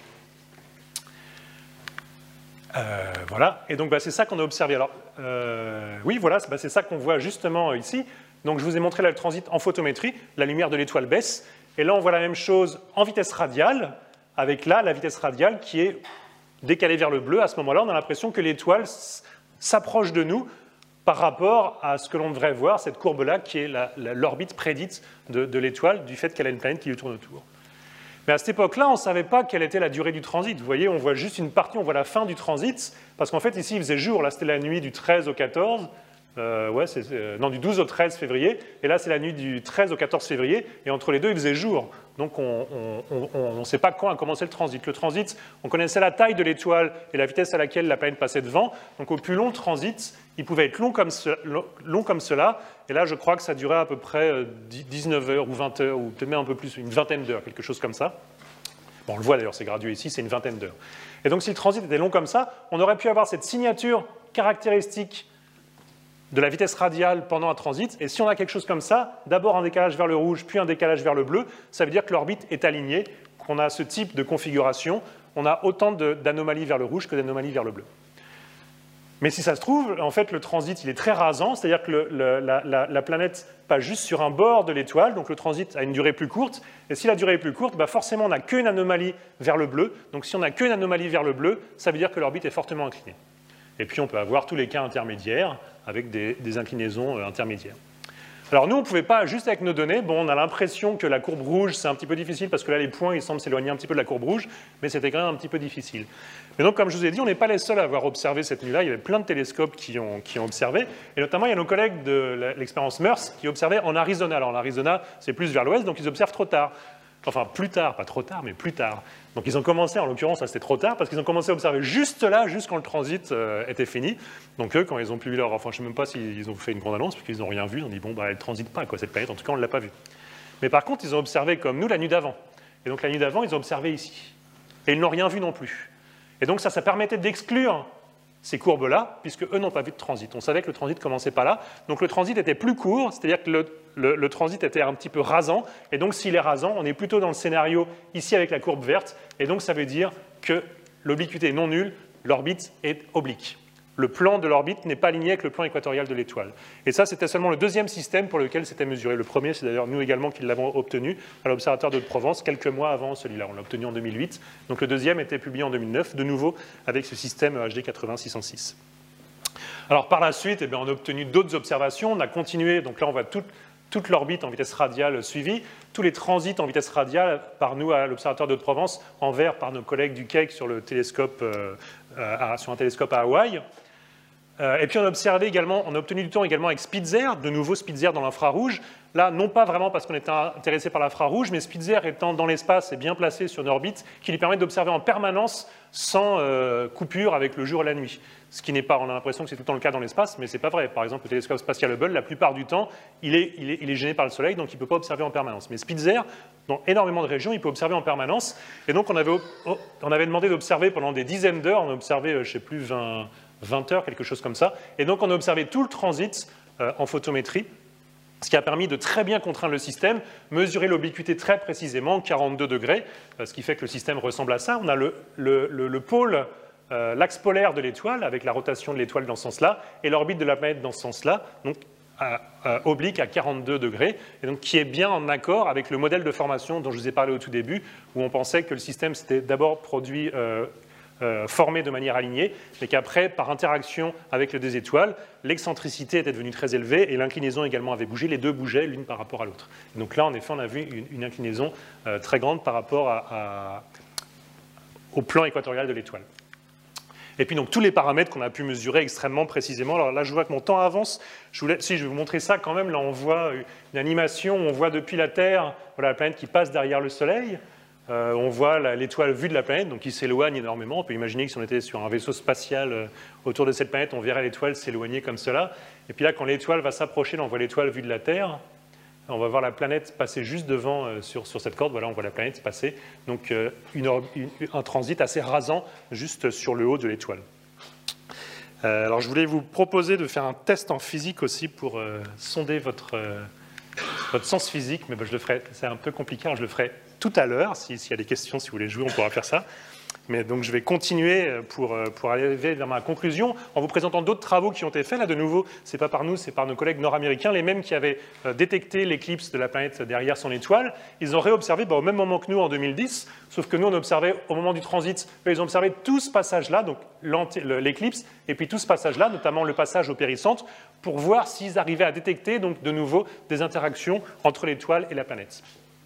Euh, voilà, et donc bah, c'est ça qu'on a observé. Alors, euh, oui, voilà, bah, c'est ça qu'on voit justement euh, ici. Donc je vous ai montré là, le transit en photométrie, la lumière de l'étoile baisse, et là on voit la même chose en vitesse radiale, avec là la vitesse radiale qui est décalée vers le bleu. À ce moment-là, on a l'impression que l'étoile s'approche de nous par rapport à ce que l'on devrait voir, cette courbe-là, qui est l'orbite prédite de, de l'étoile, du fait qu'elle a une planète qui lui tourne autour. Mais à cette époque-là, on ne savait pas quelle était la durée du transit. Vous voyez, on voit juste une partie, on voit la fin du transit, parce qu'en fait, ici, il faisait jour. Là, c'était la nuit du treize au quatorze. Euh, ouais, c'est, euh, non, du douze au treize février, et là c'est la nuit du treize au quatorze février, et entre les deux il faisait jour. Donc on ne sait pas quand a commencé le transit. Le transit, on connaissait la taille de l'étoile et la vitesse à laquelle la planète passait devant, donc au plus long transit, il pouvait être long comme, ce, long comme cela, et là je crois que ça durait à peu près dix-neuf heures ou vingt heures, ou peut-être même un peu plus, une vingtaine d'heures, quelque chose comme ça. Bon, on le voit d'ailleurs, c'est gradué ici, c'est une vingtaine d'heures. Et donc si le transit était long comme ça, on aurait pu avoir cette signature caractéristique de la vitesse radiale pendant un transit, et si on a quelque chose comme ça, d'abord un décalage vers le rouge, puis un décalage vers le bleu, ça veut dire que l'orbite est alignée, qu'on a ce type de configuration, on a autant d'anomalies vers le rouge que d'anomalies vers le bleu. Mais si ça se trouve, en fait, le transit il est très rasant, c'est-à-dire que le, le, la, la, la planète passe juste sur un bord de l'étoile, donc le transit a une durée plus courte, et si la durée est plus courte, bah forcément on n'a qu'une anomalie vers le bleu, donc si on n'a qu'une anomalie vers le bleu, ça veut dire que l'orbite est fortement inclinée. Et puis on peut avoir tous les cas intermédiaires, avec des, des inclinaisons intermédiaires. Alors nous, on ne pouvait pas, juste avec nos données, bon, on a l'impression que la courbe rouge, c'est un petit peu difficile, parce que là, les points, ils semblent s'éloigner un petit peu de la courbe rouge, mais c'était quand même un petit peu difficile. Mais donc, comme je vous ai dit, on n'est pas les seuls à avoir observé cette nuit-là, il y avait plein de télescopes qui ont, qui ont observé, et notamment, il y a nos collègues de l'expérience MERS qui observaient en Arizona. Alors en Arizona, c'est plus vers l'ouest, donc ils observent trop tard. Enfin, plus tard, pas trop tard, mais plus tard. Donc ils ont commencé, en l'occurrence, c'était trop tard, parce qu'ils ont commencé à observer juste là, juste quand le transit euh, était fini. Donc eux, quand ils ont publié leur... Enfin, je ne sais même pas s'ils ont fait une grande annonce, parce qu'ils n'ont rien vu. Ils ont dit, bon, bah, elle ne transite pas, quoi, cette planète. En tout cas, on ne l'a pas vue. Mais par contre, ils ont observé, comme nous, la nuit d'avant. Et donc la nuit d'avant, ils ont observé ici. Et ils n'ont rien vu non plus. Et donc ça, ça permettait d'exclure ces courbes-là, puisque eux n'ont pas vu de transit. On savait que le transit ne commençait pas là. Donc le transit était plus court, c'est-à-dire que le, le, le transit était un petit peu rasant. Et donc s'il est rasant, on est plutôt dans le scénario ici avec la courbe verte. Et donc ça veut dire que l'obliquité est non nulle, l'orbite est oblique. Le plan de l'orbite n'est pas aligné avec le plan équatorial de l'étoile. Et ça, c'était seulement le deuxième système pour lequel c'était mesuré. Le premier, c'est d'ailleurs nous également qui l'avons obtenu à l'Observatoire de Haute-Provence, quelques mois avant celui-là. On l'a obtenu en deux mille huit. Donc le deuxième était publié en deux mille neuf, de nouveau avec ce système H D quatre-vingts six cent six. Alors par la suite, eh bien, on a obtenu d'autres observations. On a continué, donc là on voit toute, toute l'orbite en vitesse radiale suivie, tous les transits en vitesse radiale par nous à l'Observatoire de Haute-Provence, en vert par nos collègues du C E C sur, le télescope, euh, à, sur un télescope à Hawaï. Euh, et puis on a observé également, on a obtenu du temps également avec Spitzer, de nouveau Spitzer dans l'infrarouge. Là, non pas vraiment parce qu'on était intéressé par l'infrarouge, mais Spitzer étant dans l'espace et bien placé sur une orbite qui lui permet d'observer en permanence sans euh, coupure avec le jour et la nuit. Ce qui n'est pas, on a l'impression que c'est tout le temps le cas dans l'espace, mais ce n'est pas vrai. Par exemple, le télescope spatial Hubble, la plupart du temps, il est, il est, il est gêné par le Soleil, donc il ne peut pas observer en permanence. Mais Spitzer, dans énormément de régions, il peut observer en permanence. Et donc on avait, on avait demandé d'observer pendant des dizaines d'heures, on a observé, je ne sais plus, vingt, vingt heures, quelque chose comme ça. Et donc on a observé tout le transit euh, en photométrie, ce qui a permis de très bien contraindre le système, mesurer l'obliquité très précisément, quarante-deux degrés, ce qui fait que le système ressemble à ça. On a le, le, le, le pôle, euh, l'axe polaire de l'étoile, avec la rotation de l'étoile dans ce sens-là, et l'orbite de la planète dans ce sens-là, donc à, à, oblique à quarante-deux degrés, et donc qui est bien en accord avec le modèle de formation dont je vous ai parlé au tout début, où on pensait que le système s'était d'abord produit euh, Euh, formé de manière alignée, mais qu'après, par interaction avec le des étoiles, l'excentricité était devenue très élevée et l'inclinaison également avait bougé, les deux bougeaient l'une par rapport à l'autre. Donc là, en effet, on a vu une, une inclinaison euh, très grande par rapport à, à, au plan équatorial de l'étoile. Et puis donc tous les paramètres qu'on a pu mesurer extrêmement précisément. Alors là, je vois que mon temps avance. Je voulais, si je vais vous montrer ça quand même, là on voit une animation, on voit depuis la Terre, voilà la planète qui passe derrière le Soleil. Euh, on voit l'étoile vue de la planète, donc qui s'éloigne énormément. On peut imaginer que si on était sur un vaisseau spatial euh, autour de cette planète, on verrait l'étoile s'éloigner comme cela. Et puis là, quand l'étoile va s'approcher, on voit l'étoile vue de la Terre. On va voir la planète passer juste devant euh, sur, sur cette corde. Voilà, on voit la planète passer. Donc euh, une, une, un transit assez rasant juste sur le haut de l'étoile. Euh, alors je voulais vous proposer de faire un test en physique aussi pour euh, sonder votre, euh, votre sens physique, mais ben, je le ferai, c'est un peu compliqué, alors je le ferai tout à l'heure. S'il y a des questions, si vous voulez jouer, on pourra faire ça. Mais donc je vais continuer pour, pour arriver vers ma conclusion en vous présentant d'autres travaux qui ont été faits. Là, de nouveau, ce n'est pas par nous, c'est par nos collègues nord-américains, les mêmes qui avaient détecté l'éclipse de la planète derrière son étoile. Ils ont réobservé bah, au même moment que nous en deux mille dix, sauf que nous, on observait au moment du transit, ils ont observé tout ce passage-là, donc l'éclipse, et puis tout ce passage-là, notamment le passage au péricentre, pour voir s'ils arrivaient à détecter donc, de nouveau des interactions entre l'étoile et la planète.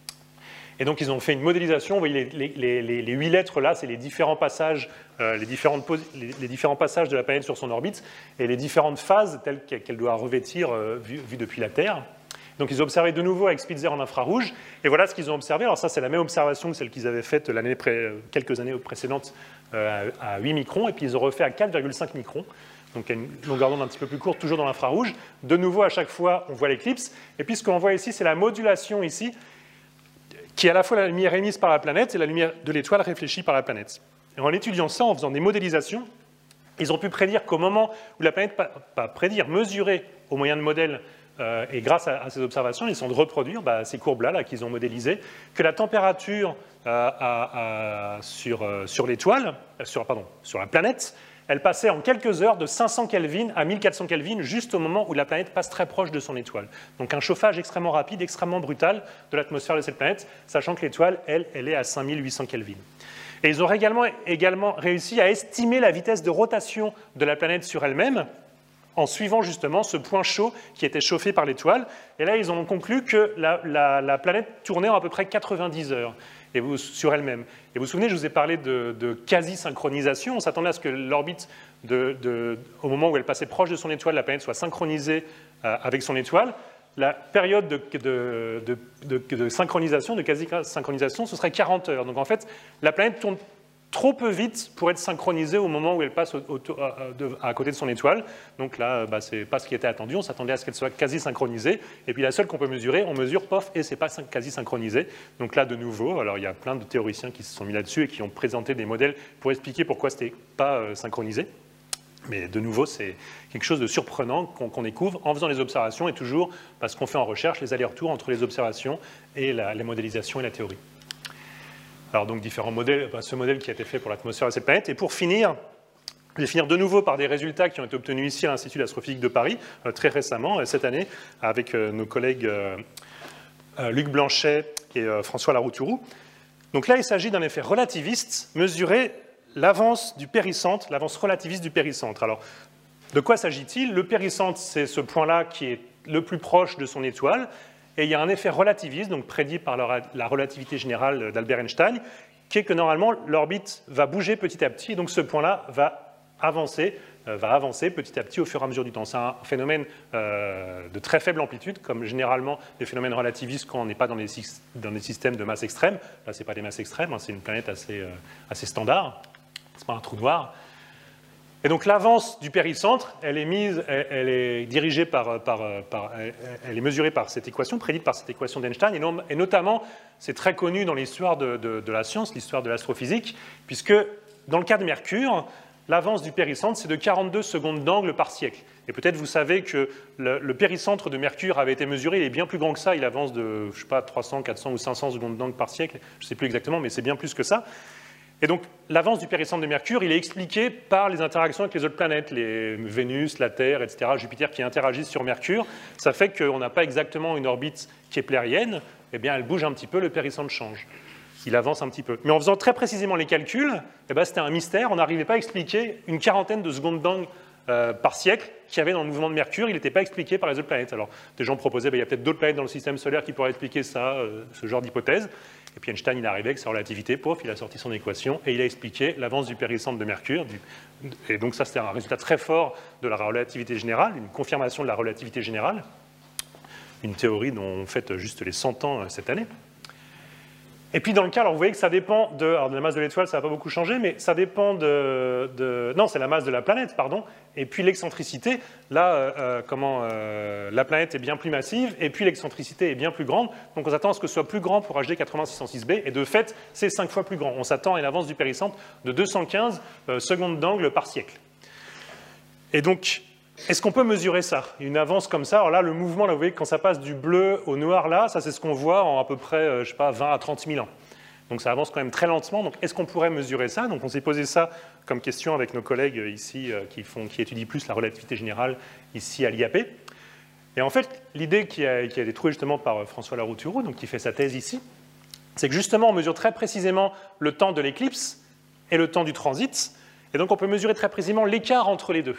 Et donc, ils ont fait une modélisation. Vous voyez, les, les, les, les huit lettres là, c'est les différents passages, euh, les, différentes les, les différents passages de la planète sur son orbite et les différentes phases telles qu'elle doit revêtir euh, vues vu depuis la Terre. Donc, ils ont observé de nouveau avec Spitzer en infrarouge. Et voilà ce qu'ils ont observé. Alors ça, c'est la même observation que celle qu'ils avaient faite l'année quelques années précédentes euh, à huit microns. Et puis, ils ont refait à quatre virgule cinq microns. Donc, à une longueur d'onde un petit peu plus courte, toujours dans l'infrarouge. De nouveau, à chaque fois, on voit l'éclipse. Et puis, ce qu'on voit ici, c'est la modulation ici, qui est à la fois la lumière émise par la planète et la lumière de l'étoile réfléchie par la planète. Et en étudiant ça, en faisant des modélisations, ils ont pu prédire qu'au moment où la planète, pas, pas prédire, mesurer au moyen de modèles, euh, et grâce à, à ces observations, ils sont de reproduire bah, ces courbes-là là, qu'ils ont modélisées, que la température euh, à, à, sur, euh, sur l'étoile, sur, pardon, sur la planète, elle passait en quelques heures de cinq cents Kelvin à mille quatre cents Kelvin, juste au moment où la planète passe très proche de son étoile. Donc un chauffage extrêmement rapide, extrêmement brutal de l'atmosphère de cette planète, sachant que l'étoile, elle, elle est à cinq mille huit cents Kelvin. Et ils ont également, également réussi à estimer la vitesse de rotation de la planète sur elle-même, en suivant justement ce point chaud qui était chauffé par l'étoile. Et là, ils ont conclu que la, la, la planète tournait en à peu près quatre-vingt-dix heures. Et vous, sur elle-même. Et vous vous souvenez, je vous ai parlé de, de quasi-synchronisation. On s'attendait à ce que l'orbite, au moment où elle passait proche de son étoile, la planète soit synchronisée euh, avec son étoile. La période de, de, de, de, de synchronisation, de quasi-synchronisation, ce serait quarante heures. Donc en fait, la planète tourne trop peu vite pour être synchronisée au moment où elle passe au, au, à, à côté de son étoile. Donc là, bah, ce n'est pas ce qui était attendu. On s'attendait à ce qu'elle soit quasi synchronisée. Et puis la seule qu'on peut mesurer, on mesure, pof, et ce n'est pas quasi synchronisé. Donc là, de nouveau, alors il y a plein de théoriciens qui se sont mis là-dessus et qui ont présenté des modèles pour expliquer pourquoi ce n'était pas euh, synchronisé. Mais de nouveau, c'est quelque chose de surprenant qu'on qu'on découvre en faisant les observations et toujours parce qu'on fait en recherche les allers-retours entre les observations et la, la modélisation et la théorie. Alors donc différents modèles, bah, ce modèle qui a été fait pour l'atmosphère de cette planète. Et pour finir, je vais finir de nouveau par des résultats qui ont été obtenus ici à l'Institut d'astrophysique de Paris, euh, très récemment, euh, cette année, avec euh, nos collègues euh, euh, Luc Blanchet et euh, François Larouturou. Donc là, il s'agit d'un effet relativiste, mesurer l'avance du péricentre, l'avance relativiste du péricentre. Alors, de quoi s'agit-il? Le péricentre, c'est ce point-là qui est le plus proche de son étoile. Et il y a un effet relativiste, donc prédit par la relativité générale d'Albert Einstein, qui est que normalement l'orbite va bouger petit à petit, et donc ce point-là va avancer, euh, va avancer petit à petit au fur et à mesure du temps. C'est un phénomène euh, de très faible amplitude, comme généralement les phénomènes relativistes quand on n'est pas dans des, dans des systèmes de masse extrême. Là, ce n'est pas des masses extrêmes, hein, c'est une planète assez, euh, assez standard, ce n'est pas un trou noir. Et donc l'avance du péricentre, elle est mise, elle, elle est dirigée par, par, par elle, elle est mesurée par cette équation, prédite par cette équation d'Einstein, et, non, et notamment, c'est très connu dans l'histoire de, de, de la science, l'histoire de l'astrophysique, puisque dans le cas de Mercure, l'avance du péricentre, c'est de quarante-deux secondes d'angle par siècle. Et peut-être vous savez que le, le péricentre de Mercure avait été mesuré, il est bien plus grand que ça, il avance de, je sais pas, trois cents, quatre cents ou cinq cents secondes d'angle par siècle, je ne sais plus exactement, mais c'est bien plus que ça. Et donc, l'avance du péricentre de Mercure, il est expliqué par les interactions avec les autres planètes, les Vénus, la Terre, et cetera, Jupiter, qui interagissent sur Mercure. Ça fait qu'on n'a pas exactement une orbite keplérienne, eh bien, elle bouge un petit peu, le péricentre change. Il avance un petit peu. Mais en faisant très précisément les calculs, eh ben, c'était un mystère, on n'arrivait pas à expliquer une quarantaine de secondes d'angle euh, par siècle qu'il y avait dans le mouvement de Mercure, il n'était pas expliqué par les autres planètes. Alors, des gens proposaient, ben, il y a peut-être d'autres planètes dans le système solaire qui pourraient expliquer ça, euh, ce genre d'hypothèse. Et puis Einstein, il est arrivé avec sa relativité, pof, il a sorti son équation et il a expliqué l'avance du péricentre de Mercure. Du... Et donc ça, c'était un résultat très fort de la relativité générale, une confirmation de la relativité générale, une théorie dont on fête juste les cent ans cette année. Et puis dans le cas, alors vous voyez que ça dépend de, alors de la masse de l'étoile, ça n'a pas beaucoup changé, mais ça dépend de, de non, c'est la masse de la planète, pardon, et puis l'excentricité, là, euh, comment, euh, la planète est bien plus massive, et puis l'excentricité est bien plus grande, donc on s'attend à ce que ce soit plus grand pour H D quatre-vingts six cent six b, et de fait, c'est cinq fois plus grand. On s'attend à une avance du péricentre de deux cent quinze euh, secondes d'angle par siècle. Et donc, est-ce qu'on peut mesurer ça? Une avance comme ça, alors là, le mouvement, là, vous voyez, quand ça passe du bleu au noir, là, ça, c'est ce qu'on voit en à peu près, euh, je sais pas, vingt à trente mille ans. Donc ça avance quand même très lentement. Donc est-ce qu'on pourrait mesurer ça? Donc on s'est posé ça comme question avec nos collègues ici euh, qui, font, qui étudient plus la relativité générale ici à l'I A P. Et en fait, l'idée qui a, qui a été trouvée justement par François Larouturou, donc qui fait sa thèse ici, c'est que justement, on mesure très précisément le temps de l'éclipse et le temps du transit. Et donc on peut mesurer très précisément l'écart entre les deux.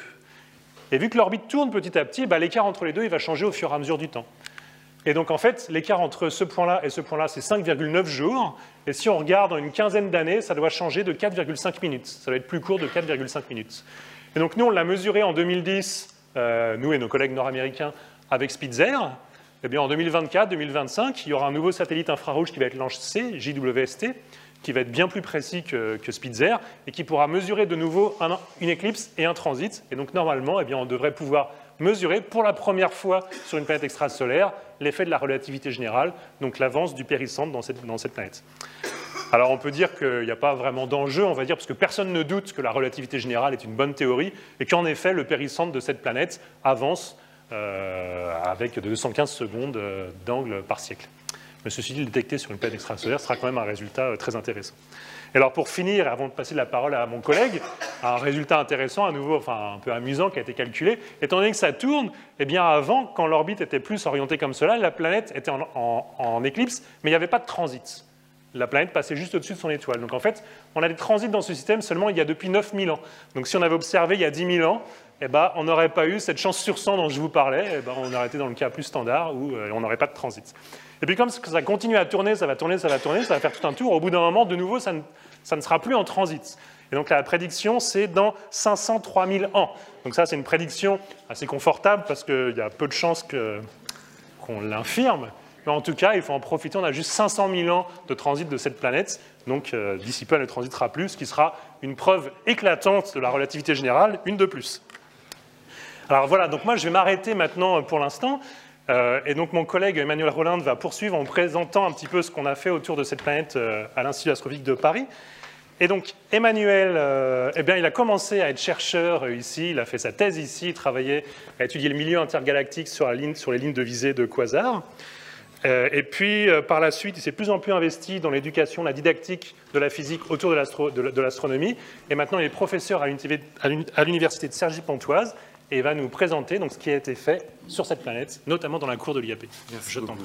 Et vu que l'orbite tourne petit à petit, bah, l'écart entre les deux il va changer au fur et à mesure du temps. Et donc en fait, l'écart entre ce point-là et ce point-là, c'est cinq virgule neuf jours. Et si on regarde en une quinzaine d'années, ça doit changer de quatre virgule cinq minutes. Ça doit être plus court de quatre virgule cinq minutes. Et donc nous, on l'a mesuré en deux mille dix, euh, nous et nos collègues nord-américains, avec Spitzer. Et bien en deux mille vingt-quatre deux mille vingt-cinq, il y aura un nouveau satellite infrarouge qui va être lancé, J W S T, qui va être bien plus précis que, que Spitzer, et qui pourra mesurer de nouveau un, une éclipse et un transit. Et donc normalement, eh bien, on devrait pouvoir mesurer pour la première fois sur une planète extrasolaire l'effet de la relativité générale, donc l'avance du péricentre dans cette, dans cette planète. Alors on peut dire qu'il n'y a pas vraiment d'enjeu, on va dire, parce que personne ne doute que la relativité générale est une bonne théorie, et qu'en effet, le péricentre de cette planète avance euh, avec deux cent quinze secondes d'angle par siècle. Mais ceci dit, le détecter sur une planète extrasolaire sera quand même un résultat très intéressant. Et alors pour finir, avant de passer la parole à mon collègue, un résultat intéressant, à nouveau, enfin un peu amusant, qui a été calculé, étant donné que ça tourne, eh bien avant, quand l'orbite était plus orientée comme cela, la planète était en, en, en éclipse, mais il n'y avait pas de transit. La planète passait juste au-dessus de son étoile. Donc en fait, on a des transits dans ce système seulement il y a depuis neuf mille ans. Donc si on avait observé il y a dix mille ans, eh ben, on n'aurait pas eu cette chance sur cent dont je vous parlais, eh ben, on aurait été dans le cas plus standard où euh, on n'aurait pas de transit. Et puis comme ça continue à tourner, ça va tourner, ça va tourner, ça va faire tout un tour, au bout d'un moment, de nouveau, ça ne, ça ne sera plus en transit. Et donc la prédiction, c'est dans cinq cent trois mille ans. Donc ça, c'est une prédiction assez confortable parce qu'il y a peu de chances que, qu'on l'infirme. Mais en tout cas, il faut en profiter. On a juste cinq cent mille ans de transit de cette planète. Donc euh, d'ici peu, elle ne transitera plus, ce qui sera une preuve éclatante de la relativité générale, une de plus. Alors voilà, donc moi je vais m'arrêter maintenant pour l'instant. Euh, et donc mon collègue Emmanuel Rolland va poursuivre en présentant un petit peu ce qu'on a fait autour de cette planète euh, à l'Institut astrophysique de Paris. Et donc Emmanuel, euh, eh bien, il a commencé à être chercheur ici, il a fait sa thèse ici, il travaillait à étudier le milieu intergalactique sur, la ligne, sur les lignes de visée de quasars. Euh, et puis euh, par la suite, il s'est de plus en plus investi dans l'éducation, la didactique de la physique autour de, l'astro, de, de l'astronomie. Et maintenant, il est professeur à l'université de Cergy-Pontoise. Et il va nous présenter donc, ce qui a été fait sur cette planète, notamment dans la cour de l'I A P. Merci Je t'en prie.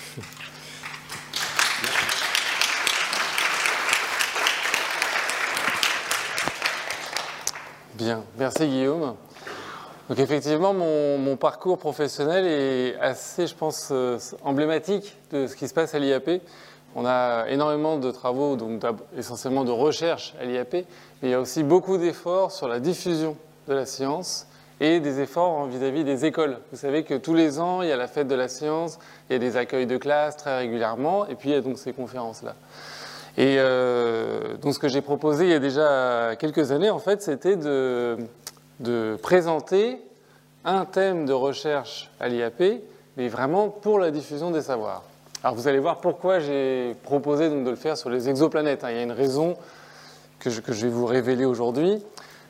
Bien, merci Guillaume. Donc effectivement, mon, mon parcours professionnel est assez, je pense, euh, emblématique de ce qui se passe à l'I A P. On a énormément de travaux, donc essentiellement de recherche à l'I A P, mais il y a aussi beaucoup d'efforts sur la diffusion de la science et des efforts vis-à-vis des écoles. Vous savez que tous les ans, il y a la fête de la science, il y a des accueils de classe très régulièrement, et puis il y a donc ces conférences-là. Et euh, donc ce que j'ai proposé il y a déjà quelques années, en fait, c'était de, de présenter un thème de recherche à l'I A P, mais vraiment pour la diffusion des savoirs. Alors vous allez voir pourquoi j'ai proposé donc de le faire sur les exoplanètes. Il y a une raison que je, que je vais vous révéler aujourd'hui.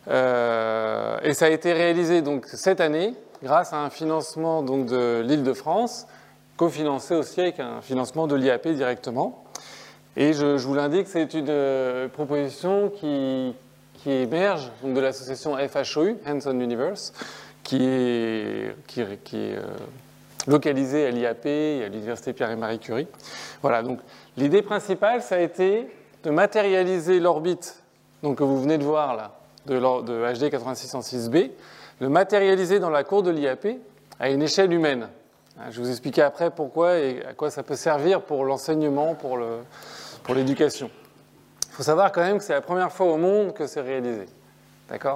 Euh, et ça a été réalisé donc cette année grâce à un financement donc de l'Île-de-France, cofinancé aussi avec un financement de l'I A P directement. Et je, je vous l'indique, c'est une euh, proposition qui, qui émerge donc de l'association F H O U, Hands-on Universe, qui est, qui, qui est euh, localisée à l'I A P et à l'Université Pierre et Marie Curie. Voilà, donc l'idée principale, ça a été de matérialiser l'orbite donc, que vous venez de voir là, de, de H D quatre-vingt-six cent six B, le matérialiser dans la cour de l'I A P à une échelle humaine. Je vais vous expliquer après pourquoi et à quoi ça peut servir pour l'enseignement, pour le, pour l'éducation. Il faut savoir quand même que c'est la première fois au monde que c'est réalisé. D'accord ?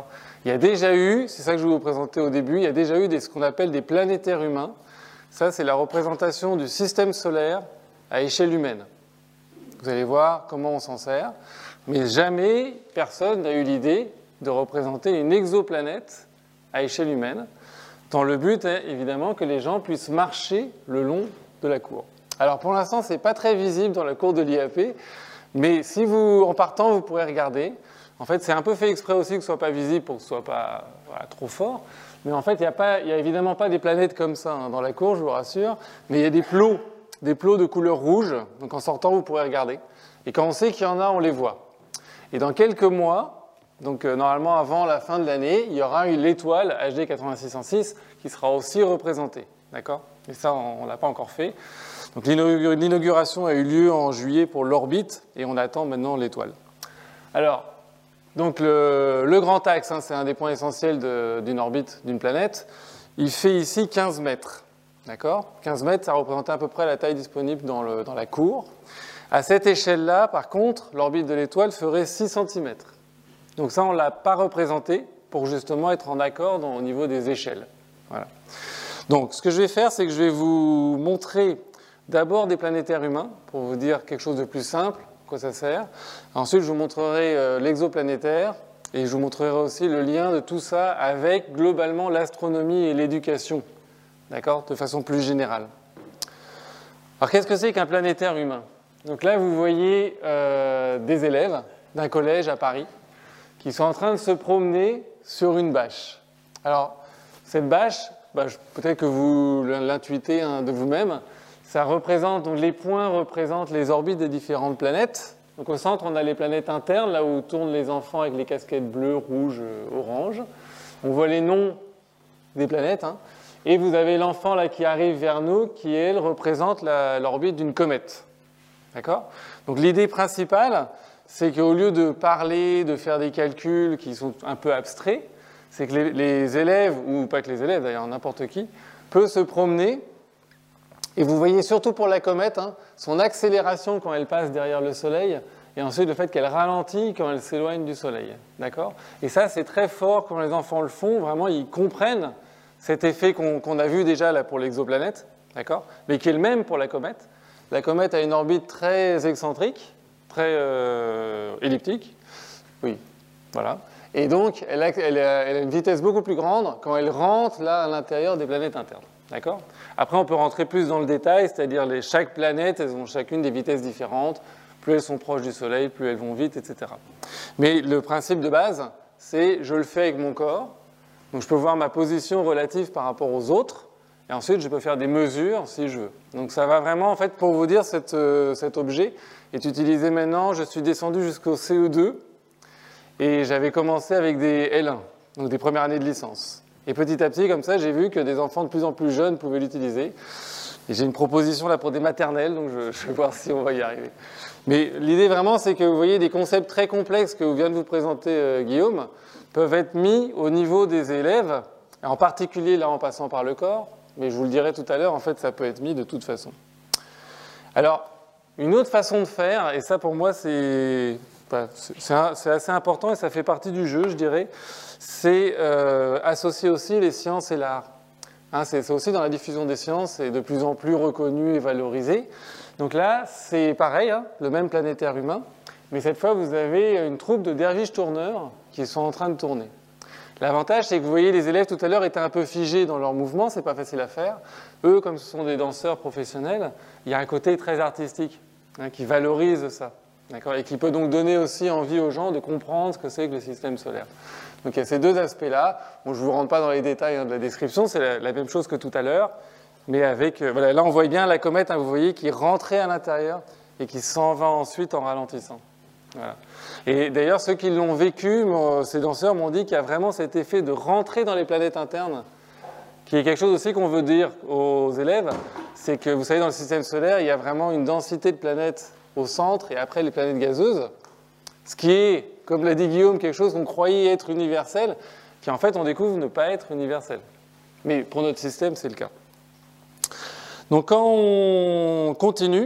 Il y a déjà eu, c'est ça que je vais vous présenter au début, il y a déjà eu des, ce qu'on appelle des planétaires humains. Ça, c'est la représentation du système solaire à échelle humaine. Vous allez voir comment on s'en sert. Mais jamais personne n'a eu l'idée de représenter une exoplanète à échelle humaine, dont le but est évidemment que les gens puissent marcher le long de la cour. Alors pour l'instant, ce n'est pas très visible dans la cour de l'I A P, mais si vous, en partant, vous pourrez regarder. En fait, c'est un peu fait exprès aussi que ce ne soit pas visible pour que ce ne soit pas voilà, trop fort. Mais en fait, il n'y a, a évidemment pas des planètes comme ça hein, dans la cour, je vous rassure, mais il y a des plots, des plots de couleur rouge. Donc en sortant, vous pourrez regarder. Et quand on sait qu'il y en a, on les voit. Et dans quelques mois, donc euh, normalement avant la fin de l'année, il y aura eu l'étoile H D quatre-vingt-six cent six qui sera aussi représentée. D'accord ? Et ça, on ne l'a pas encore fait. Donc l'inauguration a eu lieu en juillet pour l'orbite et on attend maintenant l'étoile. Alors, donc le, le grand axe, hein, c'est un des points essentiels de, d'une orbite d'une planète. Il fait ici quinze mètres. D'accord ? quinze mètres, ça représentait à peu près la taille disponible dans, le, dans la cour. À cette échelle-là, par contre, l'orbite de l'étoile ferait six centimètres. Donc ça, on ne l'a pas représenté pour justement être en accord dans, au niveau des échelles. Voilà. Donc ce que je vais faire, c'est que je vais vous montrer d'abord des planétaires humains, pour vous dire quelque chose de plus simple, à quoi ça sert. Ensuite, je vous montrerai euh, l'exoplanétaire, et je vous montrerai aussi le lien de tout ça avec, globalement, l'astronomie et l'éducation, d'accord, de façon plus générale. Alors qu'est-ce que c'est qu'un planétaire humain ? Donc là, vous voyez euh, des élèves d'un collège à Paris qui sont en train de se promener sur une bâche. Alors, cette bâche, bah, peut-être que vous l'intuitez hein, de vous-même, ça représente, donc les points représentent les orbites des différentes planètes. Donc au centre, on a les planètes internes, là où tournent les enfants avec les casquettes bleues, rouges, euh, oranges. On voit les noms des planètes. Hein. Et vous avez l'enfant là qui arrive vers nous, qui, elle, représente la, l'orbite d'une comète. D'accord ? Donc l'idée principale, c'est qu'au lieu de parler, de faire des calculs qui sont un peu abstraits, c'est que les, les élèves, ou pas que les élèves d'ailleurs, n'importe qui, peut se promener. Et vous voyez surtout pour la comète, hein, son accélération quand elle passe derrière le Soleil, et ensuite le fait qu'elle ralentit quand elle s'éloigne du Soleil. D'accord ? Et ça, c'est très fort quand les enfants le font. Vraiment, ils comprennent cet effet qu'on, qu'on a vu déjà là pour l'exoplanète, d'accord ? Mais qui est le même pour la comète. La comète a une orbite très excentrique, très euh, elliptique. Oui, voilà. Et donc, elle a, elle, a, elle a une vitesse beaucoup plus grande quand elle rentre là à l'intérieur des planètes internes. D'accord ? Après, on peut rentrer plus dans le détail, c'est-à-dire les, chaque planète, elles ont chacune des vitesses différentes. Plus elles sont proches du Soleil, plus elles vont vite, et cetera. Mais le principe de base, c'est je le fais avec mon corps. Donc, je peux voir ma position relative par rapport aux autres. Et ensuite, je peux faire des mesures si je veux. Donc ça va vraiment, en fait, pour vous dire, cette, euh, cet objet est utilisé maintenant. Je suis descendu jusqu'au C E deux et j'avais commencé avec des L un, donc des premières années de licence. Et petit à petit, comme ça, j'ai vu que des enfants de plus en plus jeunes pouvaient l'utiliser. Et j'ai une proposition là pour des maternelles, donc je, je vais voir si on va y arriver. Mais l'idée vraiment, c'est que vous voyez des concepts très complexes que vient de vous présenter euh, Guillaume peuvent être mis au niveau des élèves, en particulier là en passant par le corps. Mais je vous le dirai tout à l'heure, en fait, ça peut être mis de toute façon. Alors, une autre façon de faire, et ça pour moi c'est bah, assez important et ça fait partie du jeu, je dirais, c'est euh, associer aussi les sciences et l'art. Hein, c'est aussi dans la diffusion des sciences, c'est de plus en plus reconnu et valorisé. Donc là, c'est pareil, hein, le même planétaire humain, mais cette fois vous avez une troupe de derviches tourneurs qui sont en train de tourner. L'avantage, c'est que vous voyez, les élèves tout à l'heure étaient un peu figés dans leur mouvement, c'est pas facile à faire. Eux, comme ce sont des danseurs professionnels, il y a un côté très artistique hein, qui valorise ça, et qui peut donc donner aussi envie aux gens de comprendre ce que c'est que le système solaire. Donc il y a ces deux aspects-là. Bon, je ne vous rentre pas dans les détails hein, de la description, c'est la, la même chose que tout à l'heure, mais avec, euh, voilà, là on voit bien la comète, hein, vous voyez, qui rentrait à l'intérieur et qui s'en va ensuite en ralentissant. Voilà. Et d'ailleurs, ceux qui l'ont vécu, ces danseurs m'ont dit qu'il y a vraiment cet effet de rentrer dans les planètes internes, qui est quelque chose aussi qu'on veut dire aux élèves, c'est que vous savez, dans le système solaire, il y a vraiment une densité de planètes au centre et après les planètes gazeuses, ce qui est, comme l'a dit Guillaume, quelque chose qu'on croyait être universel, qui en fait on découvre ne pas être universel. Mais pour notre système, c'est le cas. Donc quand on continue,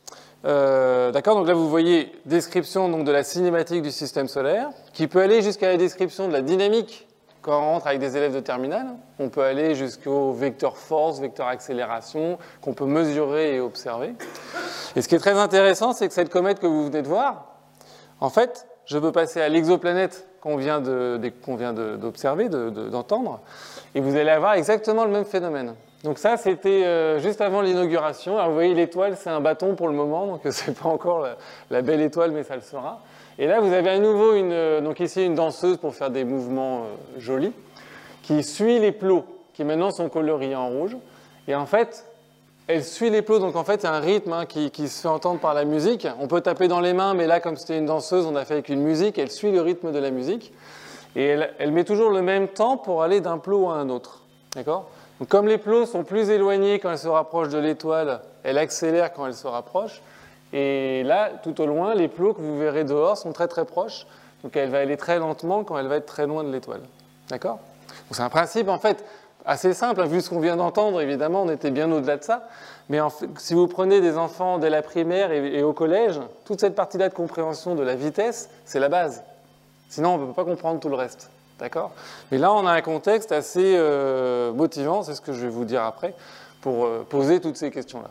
Euh, d'accord, donc là vous voyez description donc, de la cinématique du système solaire, qui peut aller jusqu'à la description de la dynamique quand on rentre avec des élèves de terminale. On peut aller jusqu'au vecteur force, vecteur accélération, qu'on peut mesurer et observer. Et ce qui est très intéressant, c'est que cette comète que vous venez de voir, en fait, je peux passer à l'exoplanète qu'on vient d'observer, de, de, d'entendre, et vous allez avoir exactement le même phénomène. Donc ça, c'était euh, juste avant l'inauguration. Alors vous voyez, l'étoile, c'est un bâton pour le moment, donc c'est pas encore la, la belle étoile, mais ça le sera. Et là, vous avez à nouveau une, donc ici une danseuse pour faire des mouvements euh, jolis, qui suit les plots, qui maintenant sont coloriés en rouge. Et en fait, elle suit les plots, donc en fait, il y a un rythme hein, qui, qui se fait entendre par la musique. On peut taper dans les mains, mais là, comme c'était une danseuse, on a fait avec une musique. Elle suit le rythme de la musique. Et elle, elle met toujours le même temps pour aller d'un plot à un autre. D'accord ? Donc, comme les plots sont plus éloignés quand elles se rapprochent de l'étoile, elle accélère quand elle se rapproche. Et là, tout au loin, les plots que vous verrez dehors sont très très proches. Donc elle va aller très lentement quand elle va être très loin de l'étoile. D'accord ? Donc c'est un principe en fait assez simple. Vu ce qu'on vient d'entendre, évidemment, on était bien au-delà de ça. Mais en fait, si vous prenez des enfants dès la primaire et, et au collège, toute cette partie-là de compréhension de la vitesse, c'est la base. Sinon, on ne peut pas comprendre tout le reste. D'accord ? Mais là, on a un contexte assez euh, motivant, c'est ce que je vais vous dire après, pour euh, poser toutes ces questions-là.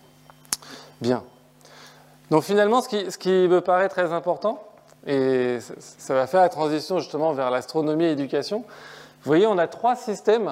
Bien. Donc finalement, ce qui, ce qui me paraît très important, et ça, ça va faire la transition justement vers l'astronomie et l'éducation, vous voyez, on a trois systèmes.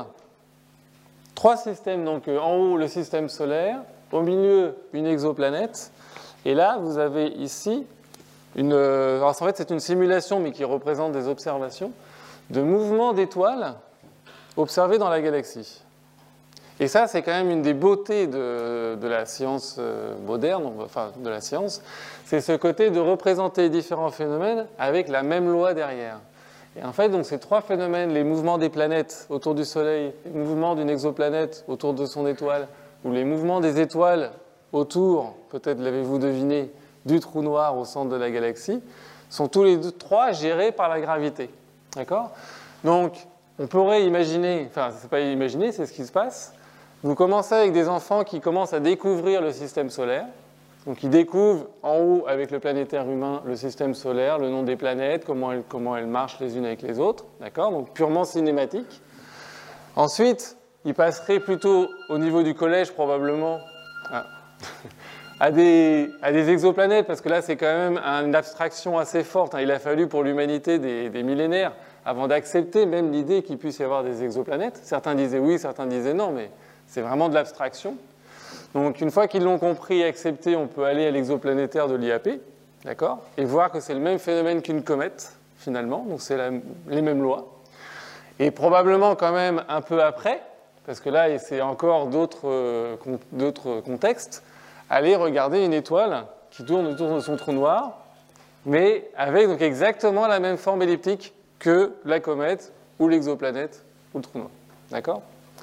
Trois systèmes, donc euh, en haut, le système solaire, au milieu, une exoplanète, et là, vous avez ici, une, alors en fait, c'est une simulation, mais qui représente des observations, de mouvements d'étoiles observés dans la galaxie. Et ça, c'est quand même une des beautés de, de la science moderne, enfin de la science, c'est ce côté de représenter différents phénomènes avec la même loi derrière. Et en fait, donc ces trois phénomènes, les mouvements des planètes autour du Soleil, les mouvements d'une exoplanète autour de son étoile, ou les mouvements des étoiles autour, peut-être l'avez-vous deviné, du trou noir au centre de la galaxie, sont tous les deux, trois gérés par la gravité. D'accord ? Donc, on pourrait imaginer, enfin, c'est pas imaginer, c'est ce qui se passe. Vous commencez avec des enfants qui commencent à découvrir le système solaire. Donc, ils découvrent en haut, avec le planétaire humain, le système solaire, le nom des planètes, comment elles, comment elles marchent les unes avec les autres. D'accord ? Donc, purement cinématique. Ensuite, ils passeraient plutôt au niveau du collège, probablement, à, à, des, à des exoplanètes, parce que là, c'est quand même une abstraction assez forte. Il a fallu pour l'humanité des, des millénaires avant d'accepter même l'idée qu'il puisse y avoir des exoplanètes. Certains disaient oui, certains disaient non, mais c'est vraiment de l'abstraction. Donc, une fois qu'ils l'ont compris et accepté, on peut aller à l'exoplanétaire de l'I A P, d'accord, et voir que c'est le même phénomène qu'une comète, finalement. Donc, c'est les mêmes lois. Et probablement quand même un peu après, parce que là, c'est encore d'autres euh, d'autres contextes, aller regarder une étoile qui tourne autour de son trou noir, mais avec donc exactement la même forme elliptique que la comète ou l'exoplanète ou le trou noir. D'accord ?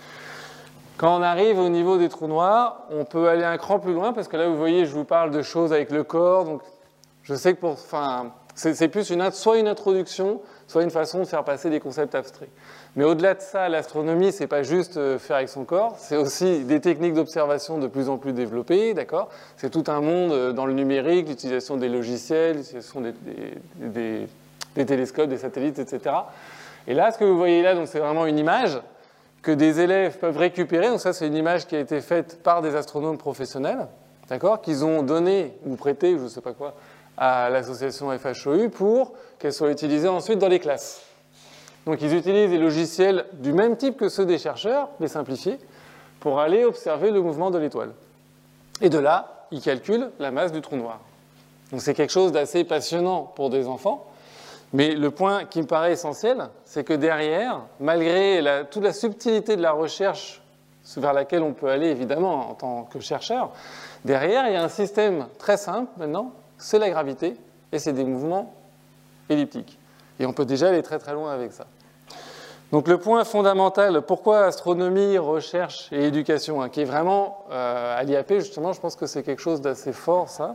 Quand on arrive au niveau des trous noirs, on peut aller un cran plus loin, parce que là, vous voyez, je vous parle de choses avec le corps. Donc, je sais que pour, enfin, C'est plus une, soit une introduction, soit une façon de faire passer des concepts abstraits. Mais au-delà de ça, l'astronomie, c'est pas juste faire avec son corps, c'est aussi des techniques d'observation de plus en plus développées, d'accord? C'est tout un monde dans le numérique, l'utilisation des logiciels, l'utilisation des, des, des, des télescopes, des satellites, et cetera. Et là, ce que vous voyez là, c'est vraiment une image que des élèves peuvent récupérer. Donc ça, c'est une image qui a été faite par des astronomes professionnels, d'accord? Qu'ils ont donné ou prêté, je ne sais pas quoi, à l'association F H O U pour qu'elle soit utilisée ensuite dans les classes. Donc ils utilisent des logiciels du même type que ceux des chercheurs, mais simplifiés, pour aller observer le mouvement de l'étoile. Et de là, ils calculent la masse du trou noir. Donc c'est quelque chose d'assez passionnant pour des enfants, mais le point qui me paraît essentiel, c'est que derrière, malgré la, toute la subtilité de la recherche vers laquelle on peut aller évidemment en tant que chercheur, derrière il y a un système très simple maintenant, c'est la gravité, et c'est des mouvements elliptiques. Et on peut déjà aller très très loin avec ça. Donc le point fondamental, pourquoi astronomie, recherche et éducation, hein, qui est vraiment euh, à l'I A P, justement, je pense que c'est quelque chose d'assez fort, ça.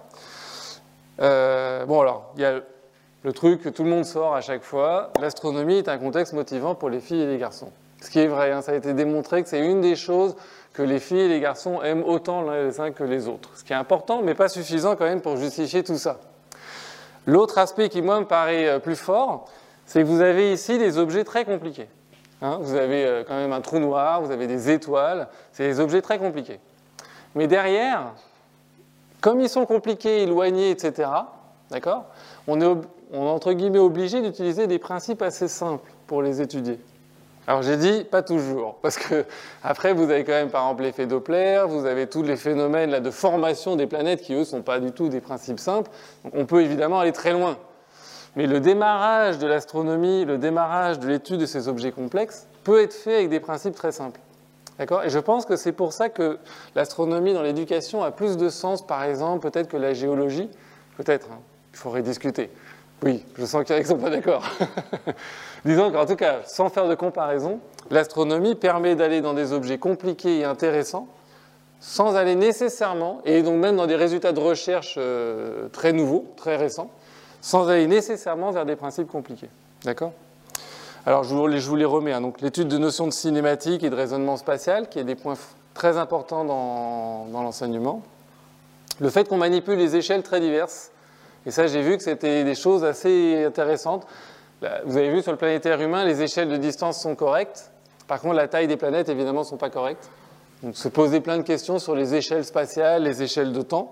Euh, bon alors, il y a le truc que tout le monde sort à chaque fois, l'astronomie est un contexte motivant pour les filles et les garçons. Ce qui est vrai, hein, ça a été démontré que c'est une des choses que les filles et les garçons aiment autant les uns que les autres. Ce qui est important, mais pas suffisant quand même pour justifier tout ça. L'autre aspect qui, moi, me paraît plus fort, c'est que vous avez ici des objets très compliqués. Hein, vous avez quand même un trou noir, vous avez des étoiles, c'est des objets très compliqués. Mais derrière, comme ils sont compliqués, éloignés, et cetera, d'accord, on est, on est entre guillemets obligé d'utiliser des principes assez simples pour les étudier. Alors j'ai dit pas toujours, parce que après vous avez quand même par exemple l'effet Doppler, vous avez tous les phénomènes là, de formation des planètes qui eux sont pas du tout des principes simples. Donc on peut évidemment aller très loin. Mais le démarrage de l'astronomie, le démarrage de l'étude de ces objets complexes peut être fait avec des principes très simples. D'accord ? Et je pense que c'est pour ça que l'astronomie dans l'éducation a plus de sens, par exemple, peut-être que la géologie. Peut-être, hein, il faudrait discuter. Oui, je sens qu'il y en a qui ne sont pas d'accord. Disons qu'en tout cas, sans faire de comparaison, l'astronomie permet d'aller dans des objets compliqués et intéressants, sans aller nécessairement, et donc même dans des résultats de recherche euh, très nouveaux, très récents, sans aller nécessairement vers des principes compliqués. D'accord ? Alors, je vous les, je vous les remets. Hein. Donc, l'étude de notions de cinématique et de raisonnement spatial, qui est des points très importants dans, dans l'enseignement. Le fait qu'on manipule les échelles très diverses. Et ça, j'ai vu que c'était des choses assez intéressantes. Là, vous avez vu, sur le planétaire humain, les échelles de distance sont correctes. Par contre, la taille des planètes, évidemment, ne sont pas correctes. Donc, se poser plein de questions sur les échelles spatiales, les échelles de temps.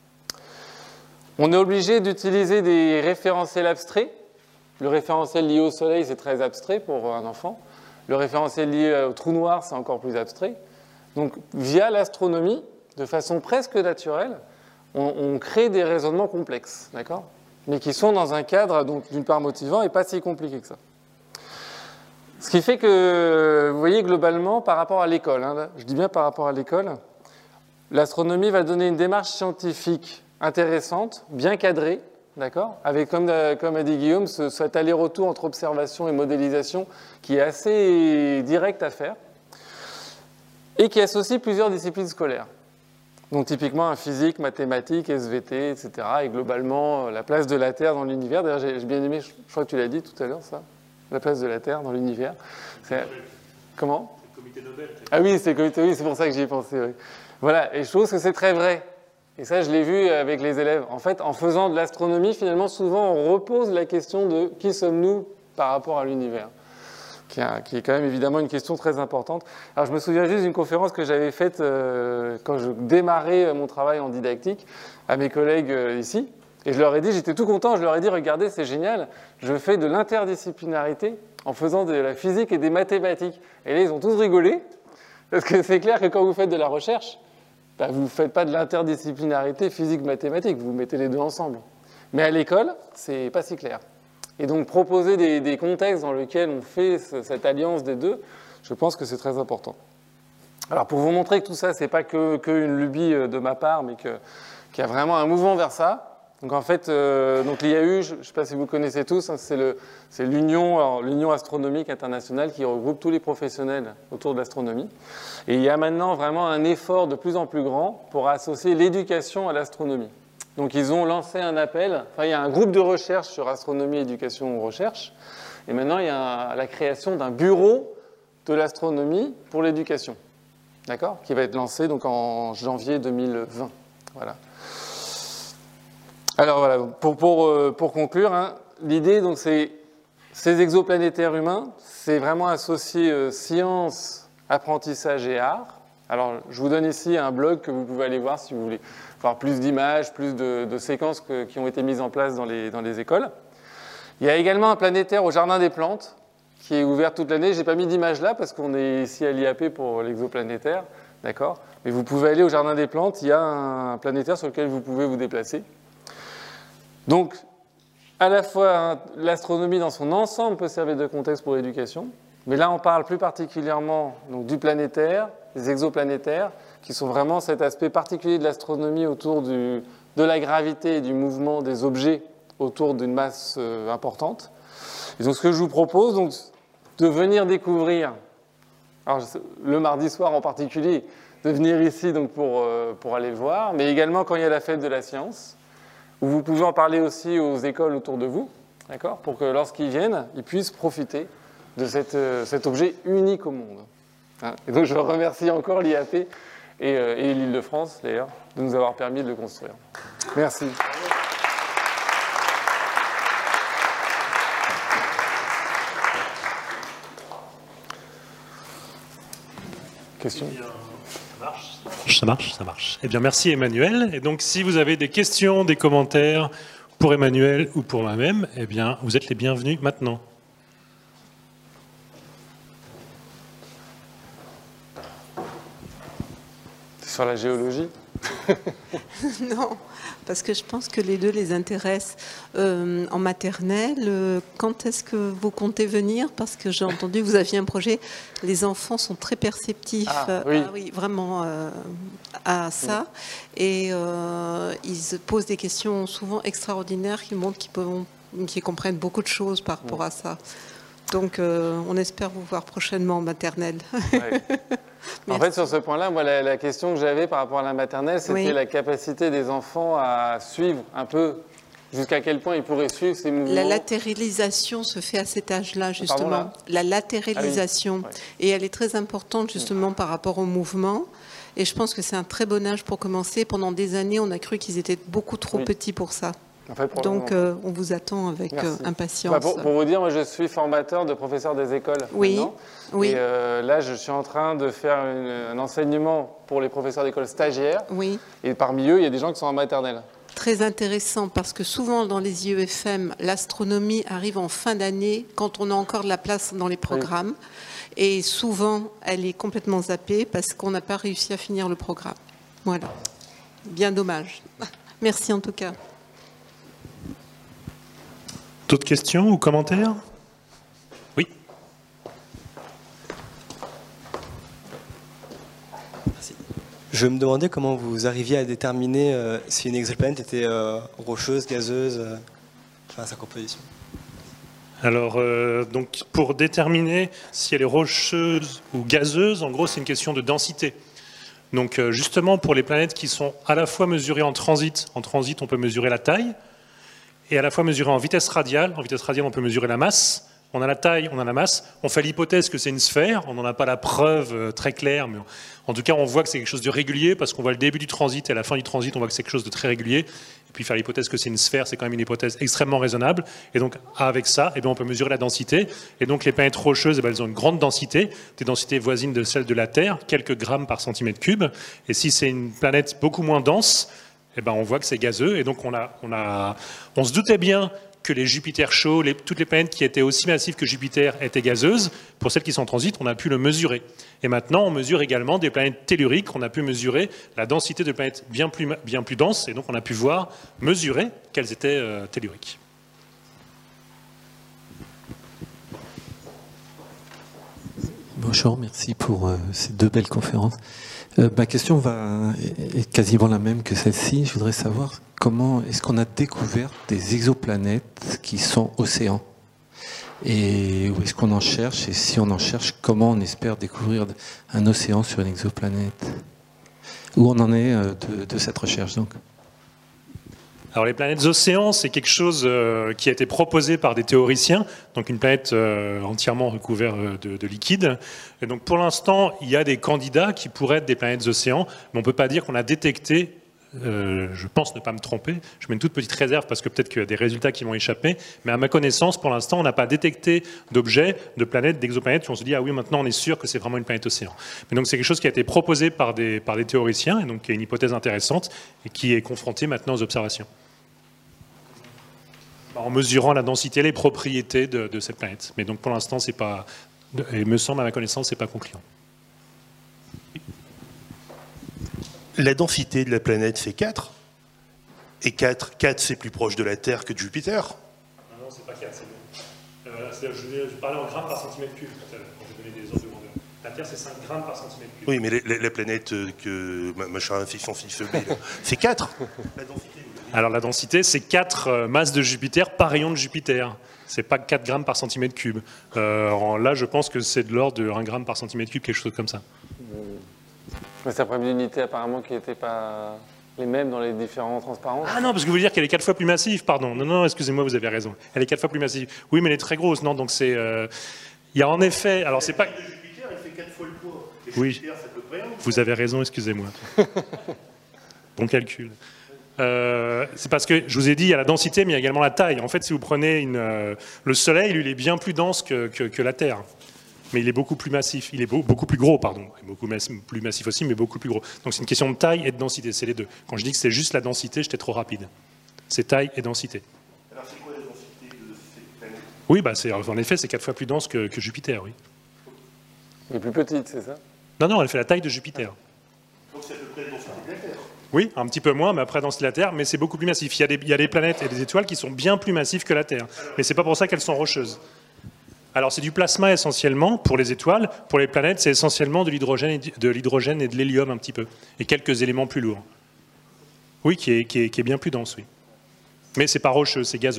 On est obligé d'utiliser des référentiels abstraits. Le référentiel lié au Soleil, c'est très abstrait pour un enfant. Le référentiel lié au trou noir, c'est encore plus abstrait. Donc, via l'astronomie, de façon presque naturelle, on, on crée des raisonnements complexes, d'accord ? Mais qui sont dans un cadre, donc, d'une part motivant et pas si compliqué que ça. Ce qui fait que, vous voyez, globalement, par rapport à l'école, hein, je dis bien par rapport à l'école, l'astronomie va donner une démarche scientifique intéressante, bien cadrée, d'accord, avec, comme, comme a dit Guillaume, ce, cet aller-retour entre observation et modélisation qui est assez direct à faire et qui associe plusieurs disciplines scolaires. Donc typiquement un physique, mathématiques, S V T, et cetera. Et globalement, la place de la Terre dans l'univers. D'ailleurs, j'ai bien aimé, je crois que tu l'as dit tout à l'heure, ça, la place de la Terre dans l'univers. Comment ? C'est le comité Nobel. Ah oui, c'est le comité, oui, c'est pour ça que j'y ai pensé. Oui. Voilà, et je trouve que c'est très vrai. Et ça, je l'ai vu avec les élèves. En fait, en faisant de l'astronomie, finalement, souvent, on repose la question de qui sommes-nous par rapport à l'univers, qui, qui est quand même évidemment une question très importante. Alors, je me souviens juste d'une conférence que j'avais faite euh, quand je démarrais mon travail en didactique à mes collègues euh, ici. Et je leur ai dit, j'étais tout content, je leur ai dit, regardez, c'est génial, je fais de l'interdisciplinarité en faisant de la physique et des mathématiques. Et là, ils ont tous rigolé, parce que c'est clair que quand vous faites de la recherche, ben, vous ne faites pas de l'interdisciplinarité physique-mathématique, vous mettez les deux ensemble. Mais à l'école, c'est pas si clair. Et donc, proposer des, des contextes dans lesquels on fait ce, cette alliance des deux, je pense que c'est très important. Alors, pour vous montrer que tout ça, c'est pas que, que une lubie de ma part, mais que, qu'il y a vraiment un mouvement vers ça. Donc, en fait, euh, donc l'I A U, je ne sais pas si vous connaissez tous, hein, c'est l'Union l'Union astronomique internationale qui regroupe tous les professionnels autour de l'astronomie. Et il y a maintenant vraiment un effort de plus en plus grand pour associer l'éducation à l'astronomie. Donc ils ont lancé un appel, enfin il y a un groupe de recherche sur astronomie, éducation, recherche, et maintenant il y a la création d'un bureau de l'astronomie pour l'éducation, d'accord, qui va être lancé donc en janvier deux mille vingt. Voilà. Alors voilà, pour, pour, pour conclure, hein, l'idée donc c'est ces exoplanétaires humains, c'est vraiment associer euh, science, apprentissage et art. Alors je vous donne ici un blog que vous pouvez aller voir si vous voulez voir plus d'images, plus de, de séquences que, qui ont été mises en place dans les, dans les écoles. Il y a également un planétaire au Jardin des Plantes qui est ouvert toute l'année. Je n'ai pas mis d'image là parce qu'on est ici à l'I A P pour l'exoplanétaire, d'accord. Mais vous pouvez aller au Jardin des Plantes, il y a un planétaire sur lequel vous pouvez vous déplacer. Donc, à la fois, hein, l'astronomie dans son ensemble peut servir de contexte pour l'éducation, mais là on parle plus particulièrement donc, du planétaire, des exoplanétaires, qui sont vraiment cet aspect particulier de l'astronomie autour du, de la gravité et du mouvement des objets autour d'une masse euh, importante. Et donc ce que je vous propose, donc, de venir découvrir, alors, le mardi soir en particulier, de venir ici donc, pour, euh, pour aller le voir, mais également quand il y a la fête de la science, où vous pouvez en parler aussi aux écoles autour de vous, d'accord, pour que lorsqu'ils viennent, ils puissent profiter de cette, euh, cet objet unique au monde. Hein. Et donc je remercie encore l'I A P et, euh, et l'Île-de-France, d'ailleurs, de nous avoir permis de le construire. Merci. Question ? Ça marche, ça marche, ça marche. Eh bien, merci Emmanuel. Et donc, si vous avez des questions, des commentaires pour Emmanuel ou pour moi-même, eh bien, vous êtes les bienvenus maintenant. Sur la géologie ? Non, parce que je pense que les deux les intéressent. Euh, en maternelle, euh, quand est-ce que vous comptez venir? Parce que j'ai entendu que vous aviez un projet. Les enfants sont très perceptifs, ah, oui. Ah, oui, vraiment euh, à ça. Oui. Et euh, ils se posent des questions souvent extraordinaires qui montrent qu'ils peuvent, qu'ils comprennent beaucoup de choses par rapport oui. à ça. Donc, euh, on espère vous voir prochainement en maternelle. Ouais. En fait, sur ce point-là, moi, la, la question que j'avais par rapport à la maternelle, c'était oui. la capacité des enfants à suivre un peu, jusqu'à quel point ils pourraient suivre ces mouvements. La latéralisation se fait à cet âge-là, justement. Pardon, là la latéralisation. Ah oui. Ouais. Et elle est très importante, justement, oui. par rapport au mouvement. Et je pense que c'est un très bon âge pour commencer. Pendant des années, on a cru qu'ils étaient beaucoup trop oui. petits pour ça. En fait, Donc, euh, on vous attend avec euh, impatience. Bah, pour, pour vous dire, moi, je suis formateur de professeurs des écoles. Oui. oui. Et euh, là, je suis en train de faire une, un enseignement pour les professeurs d'école stagiaires. Oui. Et parmi eux, il y a des gens qui sont en maternelle. Très intéressant, parce que souvent, dans les I E F M, l'astronomie arrive en fin d'année, quand on a encore de la place dans les programmes. Oui. Et souvent, elle est complètement zappée, parce qu'on n'a pas réussi à finir le programme. Voilà. Bien dommage. Merci en tout cas. D'autres questions ou commentaires? Oui. Merci. Je me demandais comment vous arriviez à déterminer euh, si une exoplanète était euh, rocheuse, gazeuse, euh, enfin sa composition. Alors, euh, donc, pour déterminer si elle est rocheuse ou gazeuse, en gros, c'est une question de densité. Donc, euh, justement, pour les planètes qui sont à la fois mesurées en transit, en transit, on peut mesurer la taille, et à la fois mesurer en vitesse radiale. En vitesse radiale, on peut mesurer la masse. On a la taille, on a la masse. On fait l'hypothèse que c'est une sphère. On n'en a pas la preuve très claire, mais en tout cas, on voit que c'est quelque chose de régulier parce qu'on voit le début du transit et la fin du transit, on voit que c'est quelque chose de très régulier. Et puis faire l'hypothèse que c'est une sphère, c'est quand même une hypothèse extrêmement raisonnable. Et donc, avec ça, eh bien, on peut mesurer la densité. Et donc, les planètes rocheuses, eh bien, elles ont une grande densité, des densités voisines de celles de la Terre, quelques grammes par centimètre cube. Et si c'est une planète beaucoup moins dense, eh ben, on voit que c'est gazeux, et donc on, a, on, a, on se doutait bien que les Jupiters chauds, les, toutes les planètes qui étaient aussi massives que Jupiter étaient gazeuses. Pour celles qui sont en transit, on a pu le mesurer. Et maintenant, on mesure également des planètes telluriques, on a pu mesurer la densité de planètes bien plus, bien plus denses, et donc on a pu voir, mesurer qu'elles étaient euh, telluriques. Bonjour, merci pour euh, ces deux belles conférences. Euh, ma question va, est quasiment la même que celle-ci. Je voudrais savoir comment est-ce qu'on a découvert des exoplanètes qui sont océans? Et où est-ce qu'on en cherche? Et si on en cherche, comment on espère découvrir un océan sur une exoplanète? Où on en est de, de cette recherche donc? Alors les planètes océans, c'est quelque chose euh, qui a été proposé par des théoriciens, donc une planète euh, entièrement recouverte de, de liquide. Et donc pour l'instant, il y a des candidats qui pourraient être des planètes océans, mais on ne peut pas dire qu'on a détecté, euh, je pense ne pas me tromper, je mets une toute petite réserve parce que peut-être qu'il y a des résultats qui vont échapper, mais à ma connaissance, pour l'instant, on n'a pas détecté d'objets, de planètes, d'exoplanètes, où on se dit, ah oui, maintenant on est sûr que c'est vraiment une planète océan. Mais donc c'est quelque chose qui a été proposé par des, par des théoriciens, et donc qui est une hypothèse intéressante, et qui est confrontée maintenant aux observations, en mesurant la densité, les propriétés de, de cette planète. Mais donc pour l'instant, c'est pas, il me semble à ma connaissance, c'est pas concluant. La densité de la planète fait quatre, et quatre, quatre c'est plus proche de la Terre que de Jupiter. Non, non, c'est pas quatre, c'est bon. Euh, je, je parlais en grammes par centimètre cube tout à l'heure, quand j'ai donné des ordres de grandeur. La Terre, c'est cinq grammes par centimètre cube. Oui, mais la, la, la planète que machin fait son fils c'est quatre. La densité. Alors la densité, c'est quatre masses de Jupiter par rayon de Jupiter. C'est pas quatre grammes par centimètre cube. Euh, là, je pense que c'est de l'ordre de un gramme par centimètre cube, quelque chose comme ça. Mais ça prend une unité apparemment qui n'était pas les mêmes dans les différents transparences. Ah non, parce que vous voulez dire qu'elle est quatre fois plus massive, pardon. Non, non, excusez-moi, vous avez raison. Elle est quatre fois plus massive. Oui, mais elle est très grosse, non, donc c'est... Euh... Il y a en effet... Alors c'est pas... La planète de Jupiter, elle fait quatre fois le poids. Et oui, Jupiter, ça peut près, vous avez raison, excusez-moi. Bon calcul. Euh, c'est parce que, je vous ai dit, il y a la densité, mais il y a également la taille. En fait, si vous prenez une, euh, le Soleil, lui, il est bien plus dense que, que, que la Terre. Mais il est beaucoup plus massif, il est beau, beaucoup plus gros, pardon. Il est beaucoup mass, plus massif aussi, mais beaucoup plus gros. Donc c'est une question de taille et de densité, c'est les deux. Quand je dis que c'est juste la densité, j'étais trop rapide. C'est taille et densité. Alors c'est quoi la densité de cette planète? Oui, bah en effet, c'est quatre fois plus dense que, que Jupiter, oui. Elle est plus petite, c'est ça? Non, non, elle fait la taille de Jupiter. Donc c'est à peu près la densité de la Terre. Oui, un petit peu moins, mais après densité de la Terre, mais c'est beaucoup plus massif. Il y a des, il y a des planètes et des étoiles qui sont bien plus massives que la Terre. Mais c'est pas pour ça qu'elles sont rocheuses. Alors c'est du plasma essentiellement pour les étoiles. Pour les planètes, c'est essentiellement de l'hydrogène et de l'hélium un petit peu. Et quelques éléments plus lourds. Oui, qui est, qui est, qui est bien plus dense, oui. Mais c'est pas rocheux, c'est gazeux.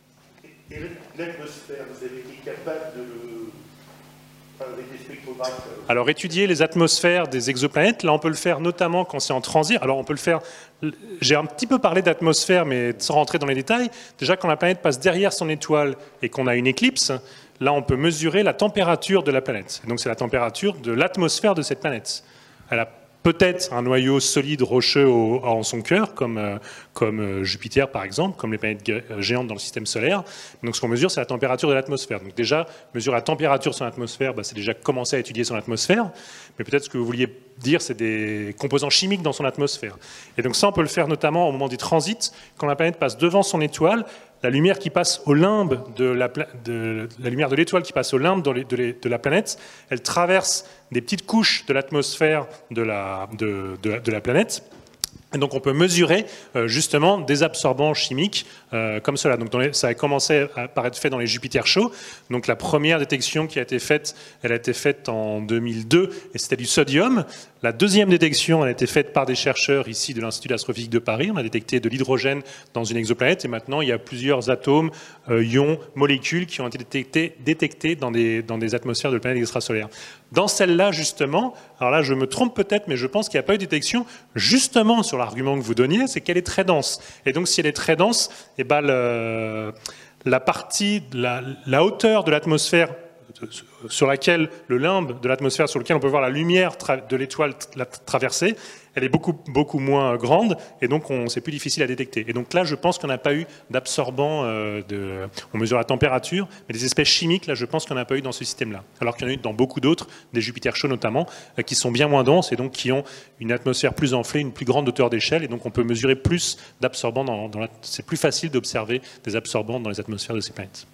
Et l'atmosphère, vous avez été capable de le... Enfin, avec des spectrographes... Alors étudier les atmosphères des exoplanètes, là on peut le faire notamment quand c'est en transit. Alors on peut le faire... J'ai un petit peu parlé d'atmosphère, mais sans rentrer dans les détails. Déjà quand la planète passe derrière son étoile et qu'on a une éclipse, là, on peut mesurer la température de la planète. Donc, c'est la température de l'atmosphère de cette planète. Elle a peut-être un noyau solide rocheux au, en son cœur, comme, euh, comme euh, Jupiter, par exemple, comme les planètes géantes dans le système solaire. Donc, ce qu'on mesure, c'est la température de l'atmosphère. Donc, déjà, mesurer la température de son atmosphère, bah, c'est déjà commencer à étudier son atmosphère. Mais peut-être ce que vous vouliez dire, c'est des composants chimiques dans son atmosphère. Et donc, ça, on peut le faire notamment au moment des transits, quand la planète passe devant son étoile. La lumière qui passe au limbe de la, de, la lumière de l'étoile qui passe au limbe de, de, de la planète, elle traverse des petites couches de l'atmosphère de la, de, de, de la planète. Et donc on peut mesurer euh, justement des absorbants chimiques euh, comme cela. Donc dans les, ça a commencé à paraître fait dans les Jupiter chauds. Donc la première détection qui a été faite, elle a été faite en deux mille deux et c'était du sodium. La deuxième détection, elle a été faite par des chercheurs ici de l'Institut d'astrophysique de Paris. On a détecté de l'hydrogène dans une exoplanète et maintenant il y a plusieurs atomes, euh, ions, molécules qui ont été détectés, détectés dans des, dans des atmosphères de planètes extrasolaires. Dans celle-là, justement, alors là je me trompe peut-être, mais je pense qu'il n'y a pas eu de détection justement sur l'argument que vous donniez, c'est qu'elle est très dense. Et donc si elle est très dense, eh ben, le, la partie, la, la hauteur de l'atmosphère sur laquelle, le limbe de l'atmosphère sur lequel on peut voir la lumière de l'étoile traverser, elle est beaucoup, beaucoup moins grande et donc c'est plus difficile à détecter. Et donc là, je pense qu'on n'a pas eu d'absorbant, euh, de, on mesure la température, mais des espèces chimiques, là, je pense qu'on n'a pas eu dans ce système-là. Alors qu'il y en a eu dans beaucoup d'autres, des Jupiter chauds notamment, euh, qui sont bien moins denses et donc qui ont une atmosphère plus enflée, une plus grande hauteur d'échelle et donc on peut mesurer plus d'absorbants. Dans, dans la... C'est plus facile d'observer des absorbants dans les atmosphères de ces planètes.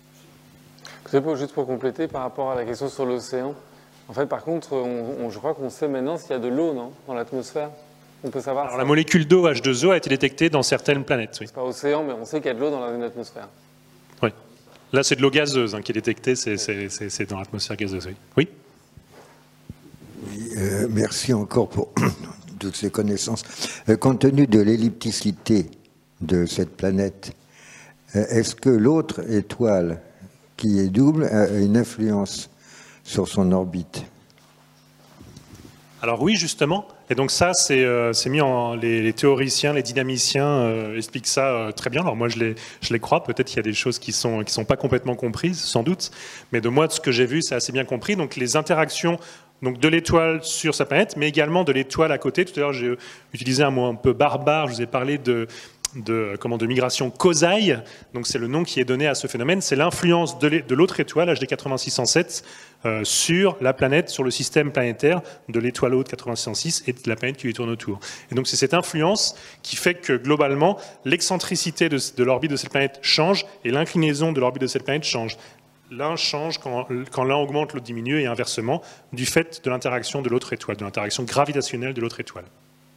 Juste pour compléter, par rapport à la question sur l'océan, en fait, par contre, on, on, je crois qu'on sait maintenant s'il y a de l'eau, non, dans l'atmosphère. On peut savoir. Alors, la molécule d'eau, H deux O, a été détectée dans certaines planètes. Oui. C'est pas océan, mais on sait qu'il y a de l'eau dans l'atmosphère. Oui. Là, c'est de l'eau gazeuse hein, qui est détectée, c'est dans l'atmosphère gazeuse. Oui. Oui, oui euh, merci encore pour toutes ces connaissances. Euh, compte tenu de l'ellipticité de cette planète, euh, est-ce que l'autre étoile qui est double a une influence sur son orbite? Alors oui, justement. Et donc ça, c'est euh, mis en... Les, les théoriciens, les dynamiciens euh, expliquent ça euh, très bien. Alors moi, je les, je les crois. Peut-être qu'il y a des choses qui sont, qui sont pas complètement comprises, sans doute. Mais de moi, de ce que j'ai vu, c'est assez bien compris. Donc les interactions donc, de l'étoile sur sa planète, mais également de l'étoile à côté. Tout à l'heure, j'ai utilisé un mot un peu barbare. Je vous ai parlé de... De, comment, de migration causaille, donc c'est le nom qui est donné à ce phénomène, c'est l'influence de l'autre étoile, H D quatre-vingt-six cent sept, euh, sur la planète, sur le système planétaire de l'étoile haute quatre-vingt-six cent six et de la planète qui lui tourne autour. Et donc c'est cette influence qui fait que globalement, l'excentricité de, de l'orbite de cette planète change et l'inclinaison de l'orbite de cette planète change. L'un change quand, quand l'un augmente, l'autre diminue, et inversement, du fait de l'interaction de l'autre étoile, de l'interaction gravitationnelle de l'autre étoile.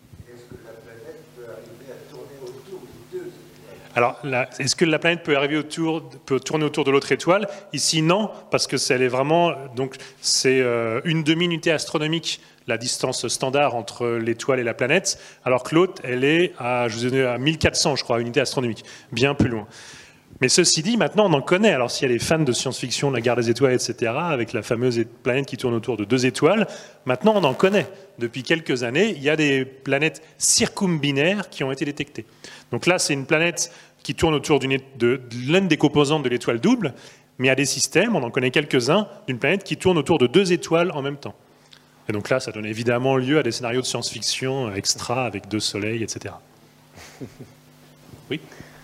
Alors, est-ce que la planète peut arriver autour, peut tourner autour de l'autre étoile? Ici, non, parce que c'est vraiment, donc, c'est euh, une demi-unité astronomique, la distance standard entre l'étoile et la planète, alors que l'autre, elle est à, je vous ai donné, à mille quatre cents, je crois, unité astronomique, bien plus loin. Mais ceci dit, maintenant, on en connaît. Alors, s'il y a des fans de science-fiction, la guerre des étoiles, et cetera, avec la fameuse planète qui tourne autour de deux étoiles, maintenant, on en connaît. Depuis quelques années, il y a des planètes circumbinaires qui ont été détectées. Donc là, c'est une planète qui tourne autour d'une de, de l'une des composantes de l'étoile double, mais il y a des systèmes, on en connaît quelques-uns, d'une planète qui tourne autour de deux étoiles en même temps. Et donc là, ça donne évidemment lieu à des scénarios de science-fiction extra avec deux soleils, et cetera. Oui ?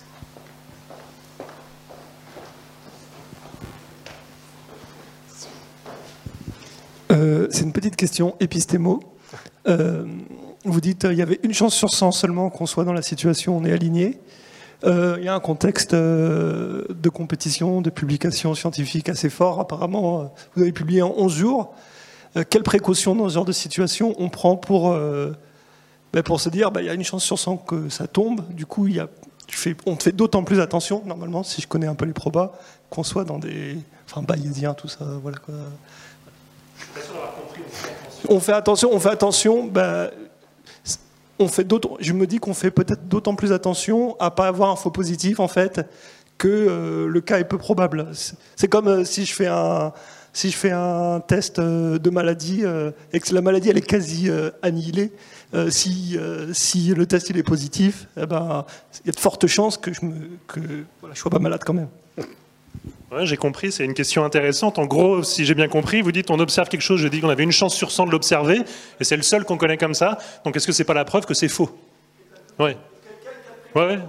Euh, c'est une petite question épistémo. Euh, vous dites qu'il euh, y avait une chance sur cent seulement qu'on soit dans la situation où on est aligné. Euh, il y a un contexte euh, de compétition, de publication scientifique assez fort. Apparemment, euh, vous avez publié en onze jours. Euh, quelles précautions dans ce genre de situation on prend pour, euh, ben pour se dire qu'il bah, y a une chance sur cent que ça tombe? Du coup, il y a, tu fais, on te fait d'autant plus attention, normalement, si je connais un peu les probas, qu'on soit dans des... Enfin, bayésiens, tout ça, voilà quoi. On fait attention, on fait attention, ben, on fait je me dis qu'on fait peut-être d'autant plus attention à ne pas avoir un faux positif, en fait, que euh, le cas est peu probable. C'est comme euh, si, je fais un, si je fais un test euh, de maladie euh, et que la maladie elle est quasi euh, annihilée. Euh, si, euh, si le test il est positif, eh ben, il y a de fortes chances que je ne voilà, sois pas malade quand même. Ouais, j'ai compris, c'est une question intéressante. En gros, si j'ai bien compris, vous dites on observe quelque chose, je dis qu'on avait une chance sur cent de l'observer, et c'est le seul qu'on connaît comme ça, donc est-ce que c'est pas la preuve que c'est faux? Ouais. Ouais, ouais.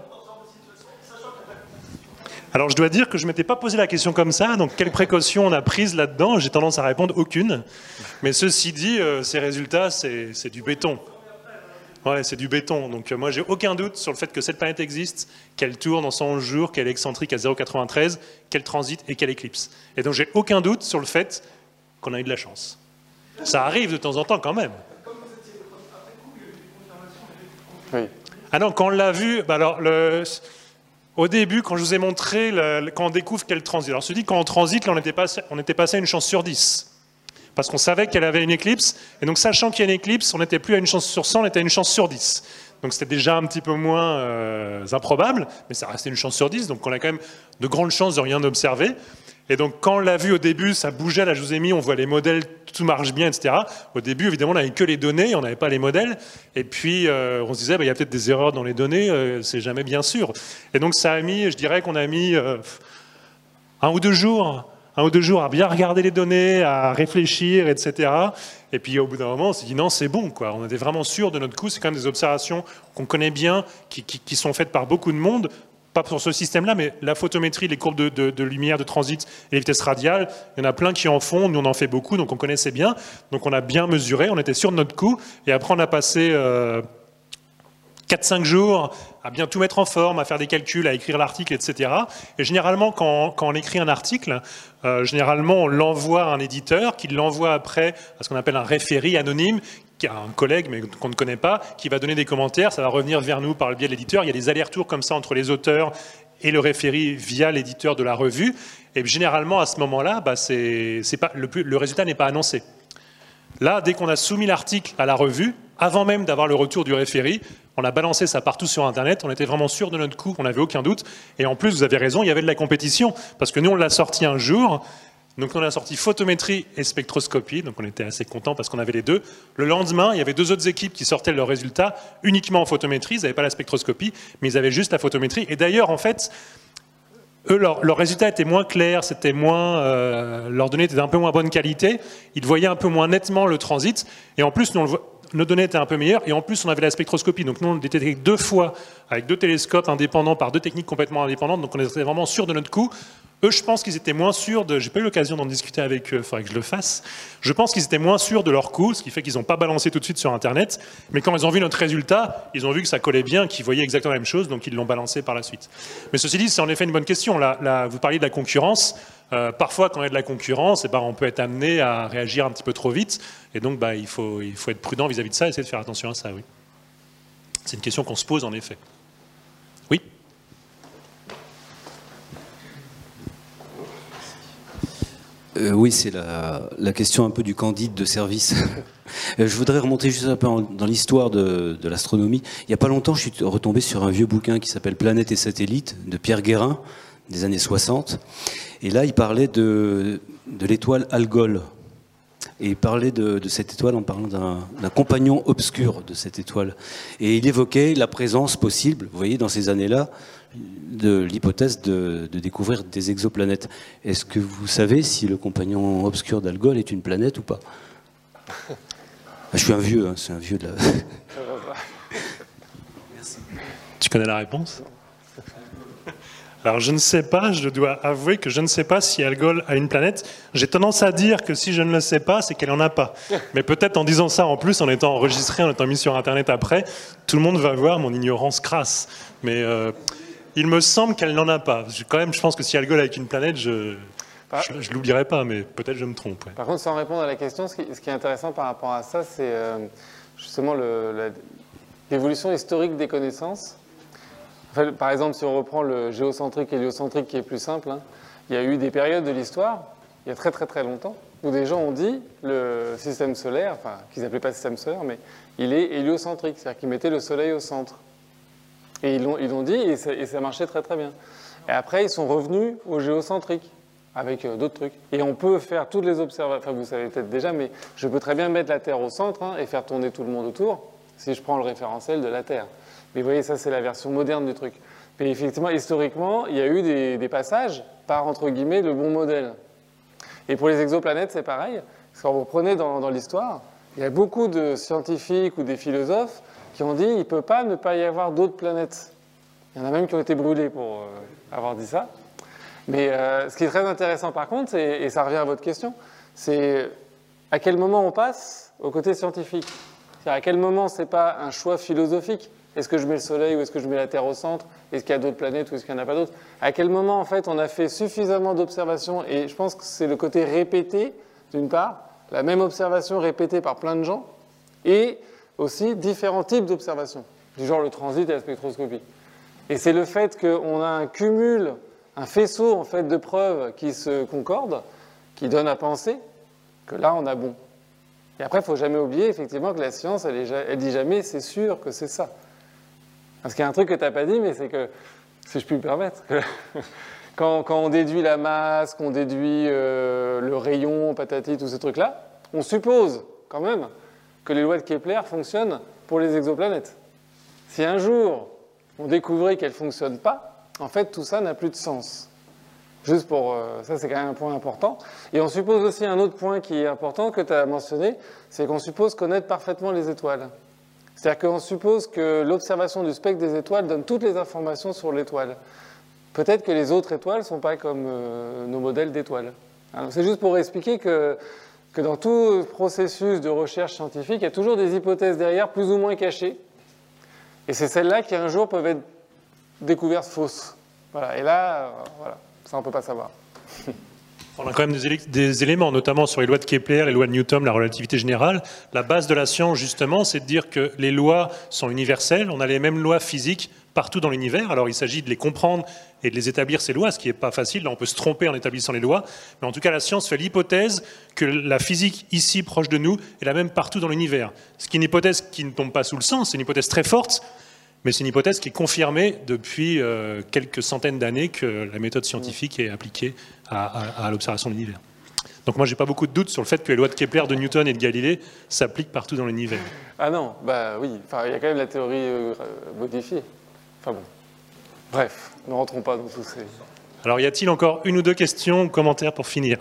Alors je dois dire que je ne m'étais pas posé la question comme ça, donc quelles précautions on a prises là-dedans? J'ai tendance à répondre aucune, mais ceci dit, euh, ces résultats, c'est du béton. Ouais, c'est du béton. Donc euh, moi, j'ai aucun doute sur le fait que cette planète existe, qu'elle tourne en cent onze jours, qu'elle est excentrique à zéro virgule quatre-vingt-treize, qu'elle transite et qu'elle éclipse. Et donc j'ai aucun doute sur le fait qu'on a eu de la chance. Ça arrive de temps en temps quand même. Oui. Ah non, quand on l'a vu, bah alors le, au début, quand je vous ai montré, le, quand on découvre qu'elle transite. Alors je dis quand on transite, là, on était passé, on était passé à une chance sur dix. Parce qu'on savait qu'elle avait une éclipse, et donc sachant qu'il y a une éclipse, on n'était plus à une chance sur cent, on était à une chance sur dix. Donc c'était déjà un petit peu moins euh, improbable, mais ça restait une chance sur dix, donc on a quand même de grandes chances de rien observer. Et donc quand on l'a vu au début, ça bougeait, là je vous ai mis, on voit les modèles, tout marche bien, et cetera. Au début, évidemment, on n'avait que les données, on n'avait pas les modèles, et puis euh, on se disait, bah, il y a peut-être des erreurs dans les données, euh, c'est jamais bien sûr. Et donc ça a mis, je dirais qu'on a mis euh, un ou deux jours... un ou deux jours à bien regarder les données, à réfléchir, et cetera. Et puis au bout d'un moment, on s'est dit non, c'est bon, quoi. On était vraiment sûr de notre coup. C'est quand même des observations qu'on connaît bien, qui, qui, qui sont faites par beaucoup de monde, pas pour ce système-là, mais la photométrie, les courbes de, de, de lumière, de transit et les vitesses radiales, il y en a plein qui en font, nous on en fait beaucoup, donc on connaissait bien. Donc on a bien mesuré, on était sûr de notre coup. Et après, on a passé euh, quatre cinq jours à bien tout mettre en forme, à faire des calculs, à écrire l'article, et cetera. Et généralement, quand, quand on écrit un article, euh, généralement, on l'envoie à un éditeur, qui l'envoie après à ce qu'on appelle un référé anonyme, qui a un collègue, mais qu'on ne connaît pas, qui va donner des commentaires, ça va revenir vers nous par le biais de l'éditeur. Il y a des allers-retours comme ça entre les auteurs et le référé via l'éditeur de la revue. Et généralement, à ce moment-là, bah, c'est, c'est pas, le, le résultat n'est pas annoncé. Là, dès qu'on a soumis l'article à la revue, avant même d'avoir le retour du référé, on a balancé ça partout sur Internet, on était vraiment sûr de notre coup, on n'avait aucun doute. Et en plus, vous avez raison, il y avait de la compétition, parce que nous, on l'a sorti un jour, Donc on a sorti photométrie et spectroscopie, donc on était assez contents parce qu'on avait les deux. Le lendemain, il y avait deux autres équipes qui sortaient leurs résultats uniquement en photométrie, ils n'avaient pas la spectroscopie, mais ils avaient juste la photométrie. Et d'ailleurs, en fait, eux, leurs leur résultats étaient moins clairs, c'était moins, euh, leurs données étaient d'un peu moins bonne qualité, ils voyaient un peu moins nettement le transit, et en plus, nous, on le voit, nos données étaient un peu meilleures, et en plus, on avait la spectroscopie. Donc nous, on détectait deux fois, avec deux télescopes indépendants, par deux techniques complètement indépendantes, donc on était vraiment sûrs de notre coup. Eux, je pense qu'ils étaient moins sûrs de... J'ai pas eu l'occasion d'en discuter avec eux, il faudrait que je le fasse. Je pense qu'ils étaient moins sûrs de leur coût, ce qui fait qu'ils n'ont pas balancé tout de suite sur Internet. Mais quand ils ont vu notre résultat, ils ont vu que ça collait bien, qu'ils voyaient exactement la même chose, donc ils l'ont balancé par la suite. Mais ceci dit, c'est en effet une bonne question. Là, là, vous parliez de la concurrence. Euh, parfois, quand il y a de la concurrence, eh ben, on peut être amené à réagir un petit peu trop vite. Et donc, bah, il faut, il faut être prudent vis-à-vis de ça, essayer de faire attention à ça, oui. C'est une question qu'on se pose, en effet. Oui ? Euh, oui, c'est la, la question un peu du candide de service. Je voudrais remonter juste un peu en, dans l'histoire de, de l'astronomie. Il n'y a pas longtemps, je suis retombé sur un vieux bouquin qui s'appelle Planètes et satellites de Pierre Guérin, des années soixante. Et là, il parlait de, de l'étoile Algol. Et il parlait de, de cette étoile en parlant d'un compagnon obscur de cette étoile. Et il évoquait la présence possible, vous voyez, dans ces années-là, de l'hypothèse de, de découvrir des exoplanètes. Est-ce que vous savez si le compagnon obscur d'Algol est une planète ou pas? Je suis un vieux, hein, c'est un vieux de la... Merci. Tu connais la réponse? Alors je ne sais pas, je dois avouer que je ne sais pas si Algol a une planète. J'ai tendance à dire que si je ne le sais pas, c'est qu'elle n'en a pas. Mais peut-être en disant ça en plus, en étant enregistré, en étant mis sur Internet après, tout le monde va voir mon ignorance crasse. Mais euh, il me semble qu'elle n'en a pas. Je, quand même, je pense que si Algol a une planète, je je, je l'oublierai pas, mais peut-être je me trompe. Ouais. Par contre, sans répondre à la question, ce qui, ce qui est intéressant par rapport à ça, c'est euh, justement l'évolution historique des connaissances. Enfin, par exemple, si on reprend le géocentrique et l'héliocentrique qui est plus simple, hein, il y a eu des périodes de l'histoire, il y a très très très longtemps, où des gens ont dit le système solaire, enfin, qu'ils n'appelaient pas système solaire, mais il est héliocentrique, c'est-à-dire qu'ils mettaient le Soleil au centre. Et ils l'ont ils l'ont dit, et ça, et ça marchait très très bien. Et après, ils sont revenus au géocentrique, avec euh, d'autres trucs. Et on peut faire toutes les observations, enfin vous savez peut-être déjà, mais je peux très bien mettre la Terre au centre hein, et faire tourner tout le monde autour, si je prends le référentiel de la Terre. Mais vous voyez, ça c'est la version moderne du truc. Mais effectivement, historiquement, il y a eu des, des passages par, entre guillemets, le bon modèle. Et pour les exoplanètes, c'est pareil. Parce que quand vous reprenez dans, dans l'histoire, il y a beaucoup de scientifiques ou des philosophes qui ont dit qu'il ne peut pas ne pas y avoir d'autres planètes. Il y en a même qui ont été brûlés pour euh, avoir dit ça. Mais euh, ce qui est très intéressant par contre, et ça revient à votre question, c'est à quel moment on passe au côté scientifique. C'est-à-dire à quel moment c'est pas un choix philosophique. Est-ce que je mets le Soleil ou est-ce que je mets la Terre au centre? Est-ce qu'il y a d'autres planètes ou est-ce qu'il n'y en a pas d'autres? À quel moment, en fait, on a fait suffisamment d'observations? Et je pense que c'est le côté répété, d'une part, la même observation répétée par plein de gens, et aussi différents types d'observations, du genre le transit et la spectroscopie. Et c'est le fait qu'on a un cumul, un faisceau, en fait, de preuves qui se concordent, qui donne à penser que là, on a bon. Et après, il ne faut jamais oublier, effectivement, que la science, elle, est, elle dit jamais, c'est sûr que c'est ça. Parce qu'il y a un truc que tu n'as pas dit, mais c'est que, si je puis me permettre, que quand, quand on déduit la masse, qu'on déduit euh, le rayon, patati, tous ces trucs-là, on suppose quand même que les lois de Kepler fonctionnent pour les exoplanètes. Si un jour on découvrait qu'elles ne fonctionnent pas, en fait tout ça n'a plus de sens. Juste pour... Euh, ça c'est quand même un point important. Et on suppose aussi un autre point qui est important que tu as mentionné, c'est qu'on suppose connaître parfaitement les étoiles. C'est-à-dire qu'on suppose que l'observation du spectre des étoiles donne toutes les informations sur l'étoile. Peut-être que les autres étoiles ne sont pas comme euh, nos modèles d'étoiles. C'est juste pour expliquer que, que dans tout processus de recherche scientifique, il y a toujours des hypothèses derrière, plus ou moins cachées. Et c'est celles-là qui, un jour, peuvent être découvertes fausses. Voilà. Et là, euh, voilà. Ça, on ne peut pas savoir. On a quand même des, des éléments, notamment sur les lois de Kepler, les lois de Newton, la relativité générale. La base de la science, justement, c'est de dire que les lois sont universelles. On a les mêmes lois physiques partout dans l'univers. Alors, il s'agit de les comprendre et de les établir, ces lois, ce qui n'est pas facile. Là, on peut se tromper en établissant les lois. Mais en tout cas, la science fait l'hypothèse que la physique, ici, proche de nous, est la même partout dans l'univers. Ce qui est une hypothèse qui ne tombe pas sous le sens. C'est une hypothèse très forte, mais c'est une hypothèse qui est confirmée depuis euh, quelques centaines d'années que la méthode scientifique est appliquée à, à, à l'observation de l'univers. Donc moi, j'ai pas beaucoup de doutes sur le fait que les lois de Kepler, de Newton et de Galilée s'appliquent partout dans l'univers. Ah non, bah oui, enfin, il y a quand même la théorie euh, modifiée. Enfin bon, bref, ne rentrons pas dans tous ces... Alors, y a-t-il encore une ou deux questions ou commentaires pour finir?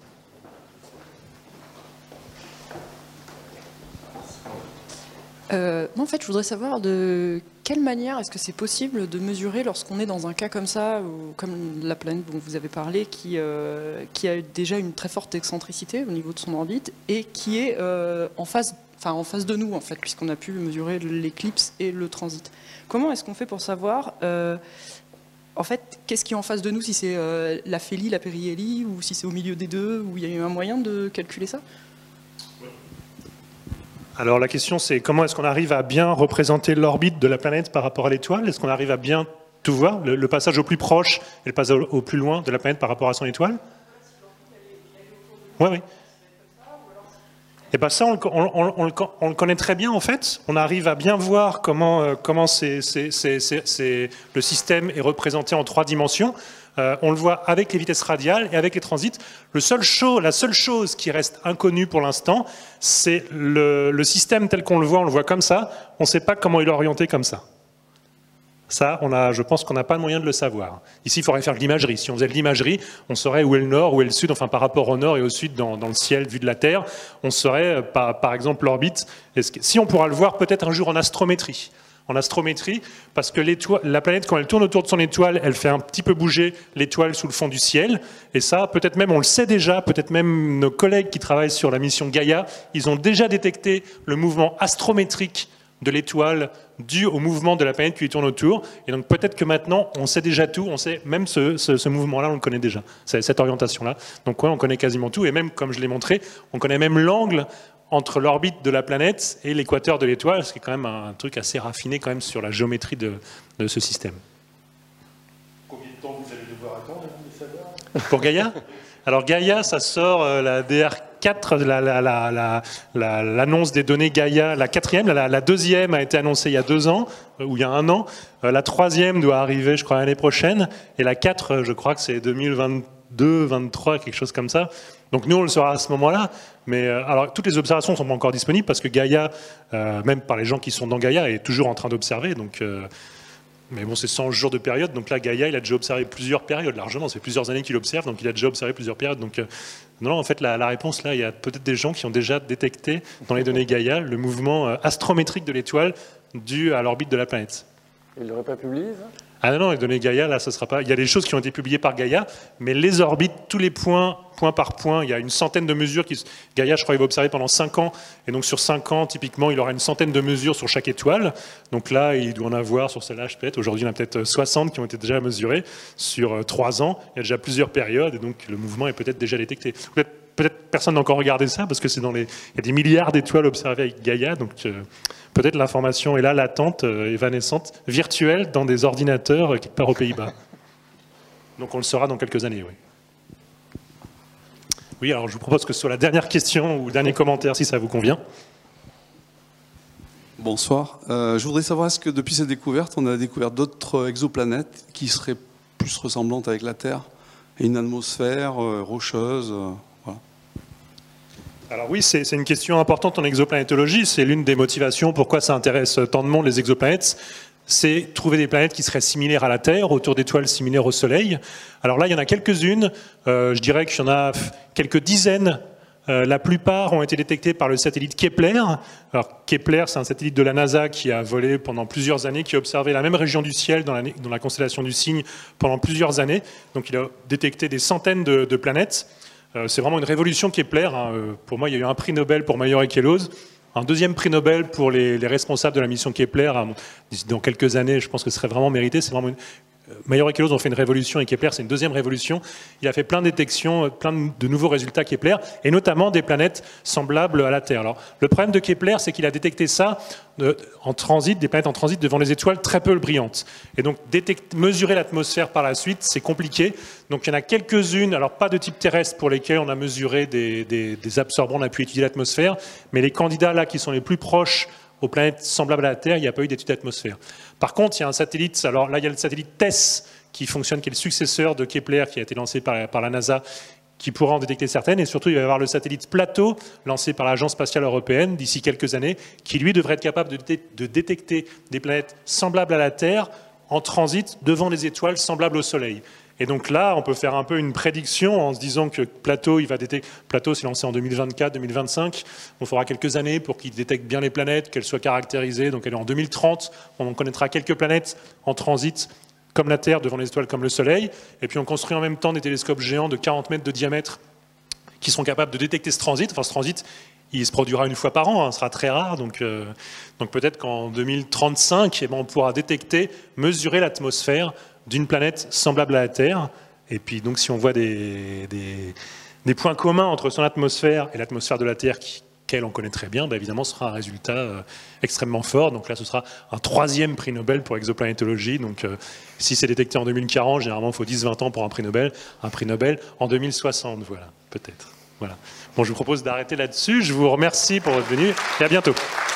Euh, moi, en fait, je voudrais savoir de quelle manière est-ce que c'est possible de mesurer lorsqu'on est dans un cas comme ça, ou comme la planète dont vous avez parlé, qui, euh, qui a déjà une très forte excentricité au niveau de son orbite et qui est euh, en phase, enfin en face de nous, en fait, puisqu'on a pu mesurer l'éclipse et le transit. Comment est-ce qu'on fait pour savoir, euh, en fait, qu'est-ce qui est en face de nous, si c'est euh, la Phélie, la périhélie, ou si c'est au milieu des deux, ou il y a eu un moyen de calculer ça? Alors la question c'est comment est-ce qu'on arrive à bien représenter l'orbite de la planète par rapport à l'étoile? Est-ce qu'on arrive à bien tout voir, le, le passage au plus proche et le passage au, au plus loin de la planète par rapport à son étoile? Oui, oui. Et bien ça, on, on, on, on, on le connaît très bien en fait. On arrive à bien voir comment, euh, comment c'est, c'est, c'est, c'est, c'est, le système est représenté en trois dimensions. Euh, on le voit avec les vitesses radiales et avec les transits. Le seul show, la seule chose qui reste inconnue pour l'instant, c'est le, le système tel qu'on le voit. On le voit comme ça. On ne sait pas comment il est orienté comme ça. Ça, on a, je pense qu'on n'a pas le moyen de le savoir. Ici, il faudrait faire de l'imagerie. Si on faisait de l'imagerie, on saurait où est le nord, où est le sud, enfin par rapport au nord et au sud dans, dans le ciel vu de la Terre. On saurait, par, par exemple, l'orbite. Si on pourra le voir peut-être un jour en astrométrie. En astrométrie, parce que la planète, quand elle tourne autour de son étoile, elle fait un petit peu bouger l'étoile sous le fond du ciel. Et ça, peut-être même, on le sait déjà, peut-être même nos collègues qui travaillent sur la mission Gaïa, ils ont déjà détecté le mouvement astrométrique de l'étoile dû au mouvement de la planète qui lui tourne autour. Et donc peut-être que maintenant, on sait déjà tout, on sait même ce, ce, ce mouvement-là, on le connaît déjà, cette orientation-là. Donc ouais, on connaît quasiment tout, et même, comme je l'ai montré, on connaît même l'angle entre l'orbite de la planète et l'équateur de l'étoile, ce qui est quand même un truc assez raffiné quand même sur la géométrie de, de ce système. Combien de temps vous allez devoir attendre de savoir? Pour Gaïa? Alors Gaïa, ça sort euh, la D R quatre, la, la, la, la, la, l'annonce des données Gaïa, la quatrième, la, la deuxième a été annoncée il y a deux ans, euh, ou il y a un an, euh, la troisième doit arriver je crois l'année prochaine, et la quatre, euh, je crois que c'est deux mille vingt-deux, vingt-trois, quelque chose comme ça. Donc nous, on le saura à ce moment-là, mais euh, alors toutes les observations ne sont pas encore disponibles parce que Gaïa, euh, même par les gens qui sont dans Gaïa, est toujours en train d'observer. Donc, euh, mais bon, c'est cent jours de période, donc là, Gaïa, il a déjà observé plusieurs périodes, largement, ça fait plusieurs années qu'il observe, donc il a déjà observé plusieurs périodes. Donc euh, non, en fait, la, la réponse, là, il y a peut-être des gens qui ont déjà détecté dans les données Gaïa le mouvement euh, astrométrique de l'étoile dû à l'orbite de la planète. Il ne l'aurait pas publié, ça? Ah non, non, les données Gaïa, là, ce sera pas. Il y a des choses qui ont été publiées par Gaïa, mais les orbites, tous les points, point par point, il y a une centaine de mesures qui. Gaïa, je crois, il va observer pendant cinq ans, et donc sur cinq ans, typiquement, il aura une centaine de mesures sur chaque étoile. Donc là, il doit en avoir sur celle-là, peut-être. Aujourd'hui, il y en a peut-être soixante qui ont été déjà mesurées sur trois ans. Il y a déjà plusieurs périodes, et donc le mouvement est peut-être déjà détecté. Peut-être Peut-être personne n'a encore regardé ça, parce que c'est dans les, il y a des milliards d'étoiles observées avec Gaïa, donc euh, peut-être l'information est là, latente, euh, évanescente, virtuelle, dans des ordinateurs euh, qui partent aux Pays-Bas. Donc on le saura dans quelques années, oui. Oui, alors je vous propose que ce soit la dernière question ou dernier commentaire, si ça vous convient. Bonsoir. Euh, je voudrais savoir, est-ce que depuis cette découverte, on a découvert d'autres exoplanètes qui seraient plus ressemblantes avec la Terre, et une atmosphère euh, rocheuse euh, Alors oui, c'est une question importante en exoplanétologie. C'est l'une des motivations pourquoi ça intéresse tant de monde, les exoplanètes. C'est trouver des planètes qui seraient similaires à la Terre, autour d'étoiles similaires au Soleil. Alors là, il y en a quelques-unes. Euh, je dirais qu'il y en a quelques dizaines. Euh, la plupart ont été détectées par le satellite Kepler. Alors Kepler, c'est un satellite de la NASA qui a volé pendant plusieurs années, qui a observé la même région du ciel dans la, dans la constellation du Cygne pendant plusieurs années. Donc il a détecté des centaines de, de planètes. C'est vraiment une révolution Kepler. Pour moi, il y a eu un prix Nobel pour Mayor-Ekelloz, un deuxième prix Nobel pour les, les responsables de la mission Kepler. Dans quelques années, je pense que ce serait vraiment mérité. C'est vraiment une... Mayor-Ekelloz ont fait une révolution et Kepler, c'est une deuxième révolution. Il a fait plein de détections, plein de nouveaux résultats Kepler, et notamment des planètes semblables à la Terre. Alors, le problème de Kepler, c'est qu'il a détecté ça en transit, des planètes en transit devant les étoiles très peu brillantes. Et donc, détecter, mesurer l'atmosphère par la suite, c'est compliqué. Donc, il y en a quelques-unes, alors pas de type terrestre, pour lesquelles on a mesuré des, des, des absorbants, on a pu étudier l'atmosphère, mais les candidats là qui sont les plus proches aux planètes semblables à la Terre, il n'y a pas eu d'étude d'atmosphère. Par contre, il y a un satellite, alors là il y a le satellite TESS qui fonctionne, qui est le successeur de Kepler, qui a été lancé par, par la NASA, qui pourra en détecter certaines, et surtout il va y avoir le satellite Plateau, lancé par l'Agence spatiale européenne d'ici quelques années, qui lui devrait être capable de, dé de détecter des planètes semblables à la Terre en transit devant des étoiles semblables au Soleil. Et donc là, on peut faire un peu une prédiction en se disant que Plateau, il va détecter... Plateau, c'est lancé en deux mille vingt-quatre, deux mille vingt-cinq. On fera quelques années pour qu'il détecte bien les planètes, qu'elles soient caractérisées. Donc elle est en deux mille trente. On connaîtra quelques planètes en transit comme la Terre devant les étoiles comme le Soleil. Et puis on construit en même temps des télescopes géants de quarante mètres de diamètre qui sont capables de détecter ce transit. Enfin, ce transit, il se produira une fois par an, hein, ce sera très rare. Donc, euh, donc peut-être qu'en deux mille trente-cinq, eh ben, on pourra détecter, mesurer l'atmosphère d'une planète semblable à la Terre. Et puis donc si on voit des, des, des points communs entre son atmosphère et l'atmosphère de la Terre, qu'elle on connaît très bien, bah évidemment ce sera un résultat euh, extrêmement fort. Donc là ce sera un troisième prix Nobel pour exoplanétologie. Donc euh, si c'est détecté en deux mille quarante, généralement il faut dix à vingt ans pour un prix Nobel. Un prix Nobel en deux mille soixante, voilà, peut-être. Voilà. Bon, je vous propose d'arrêter là-dessus. Je vous remercie pour votre venue et à bientôt.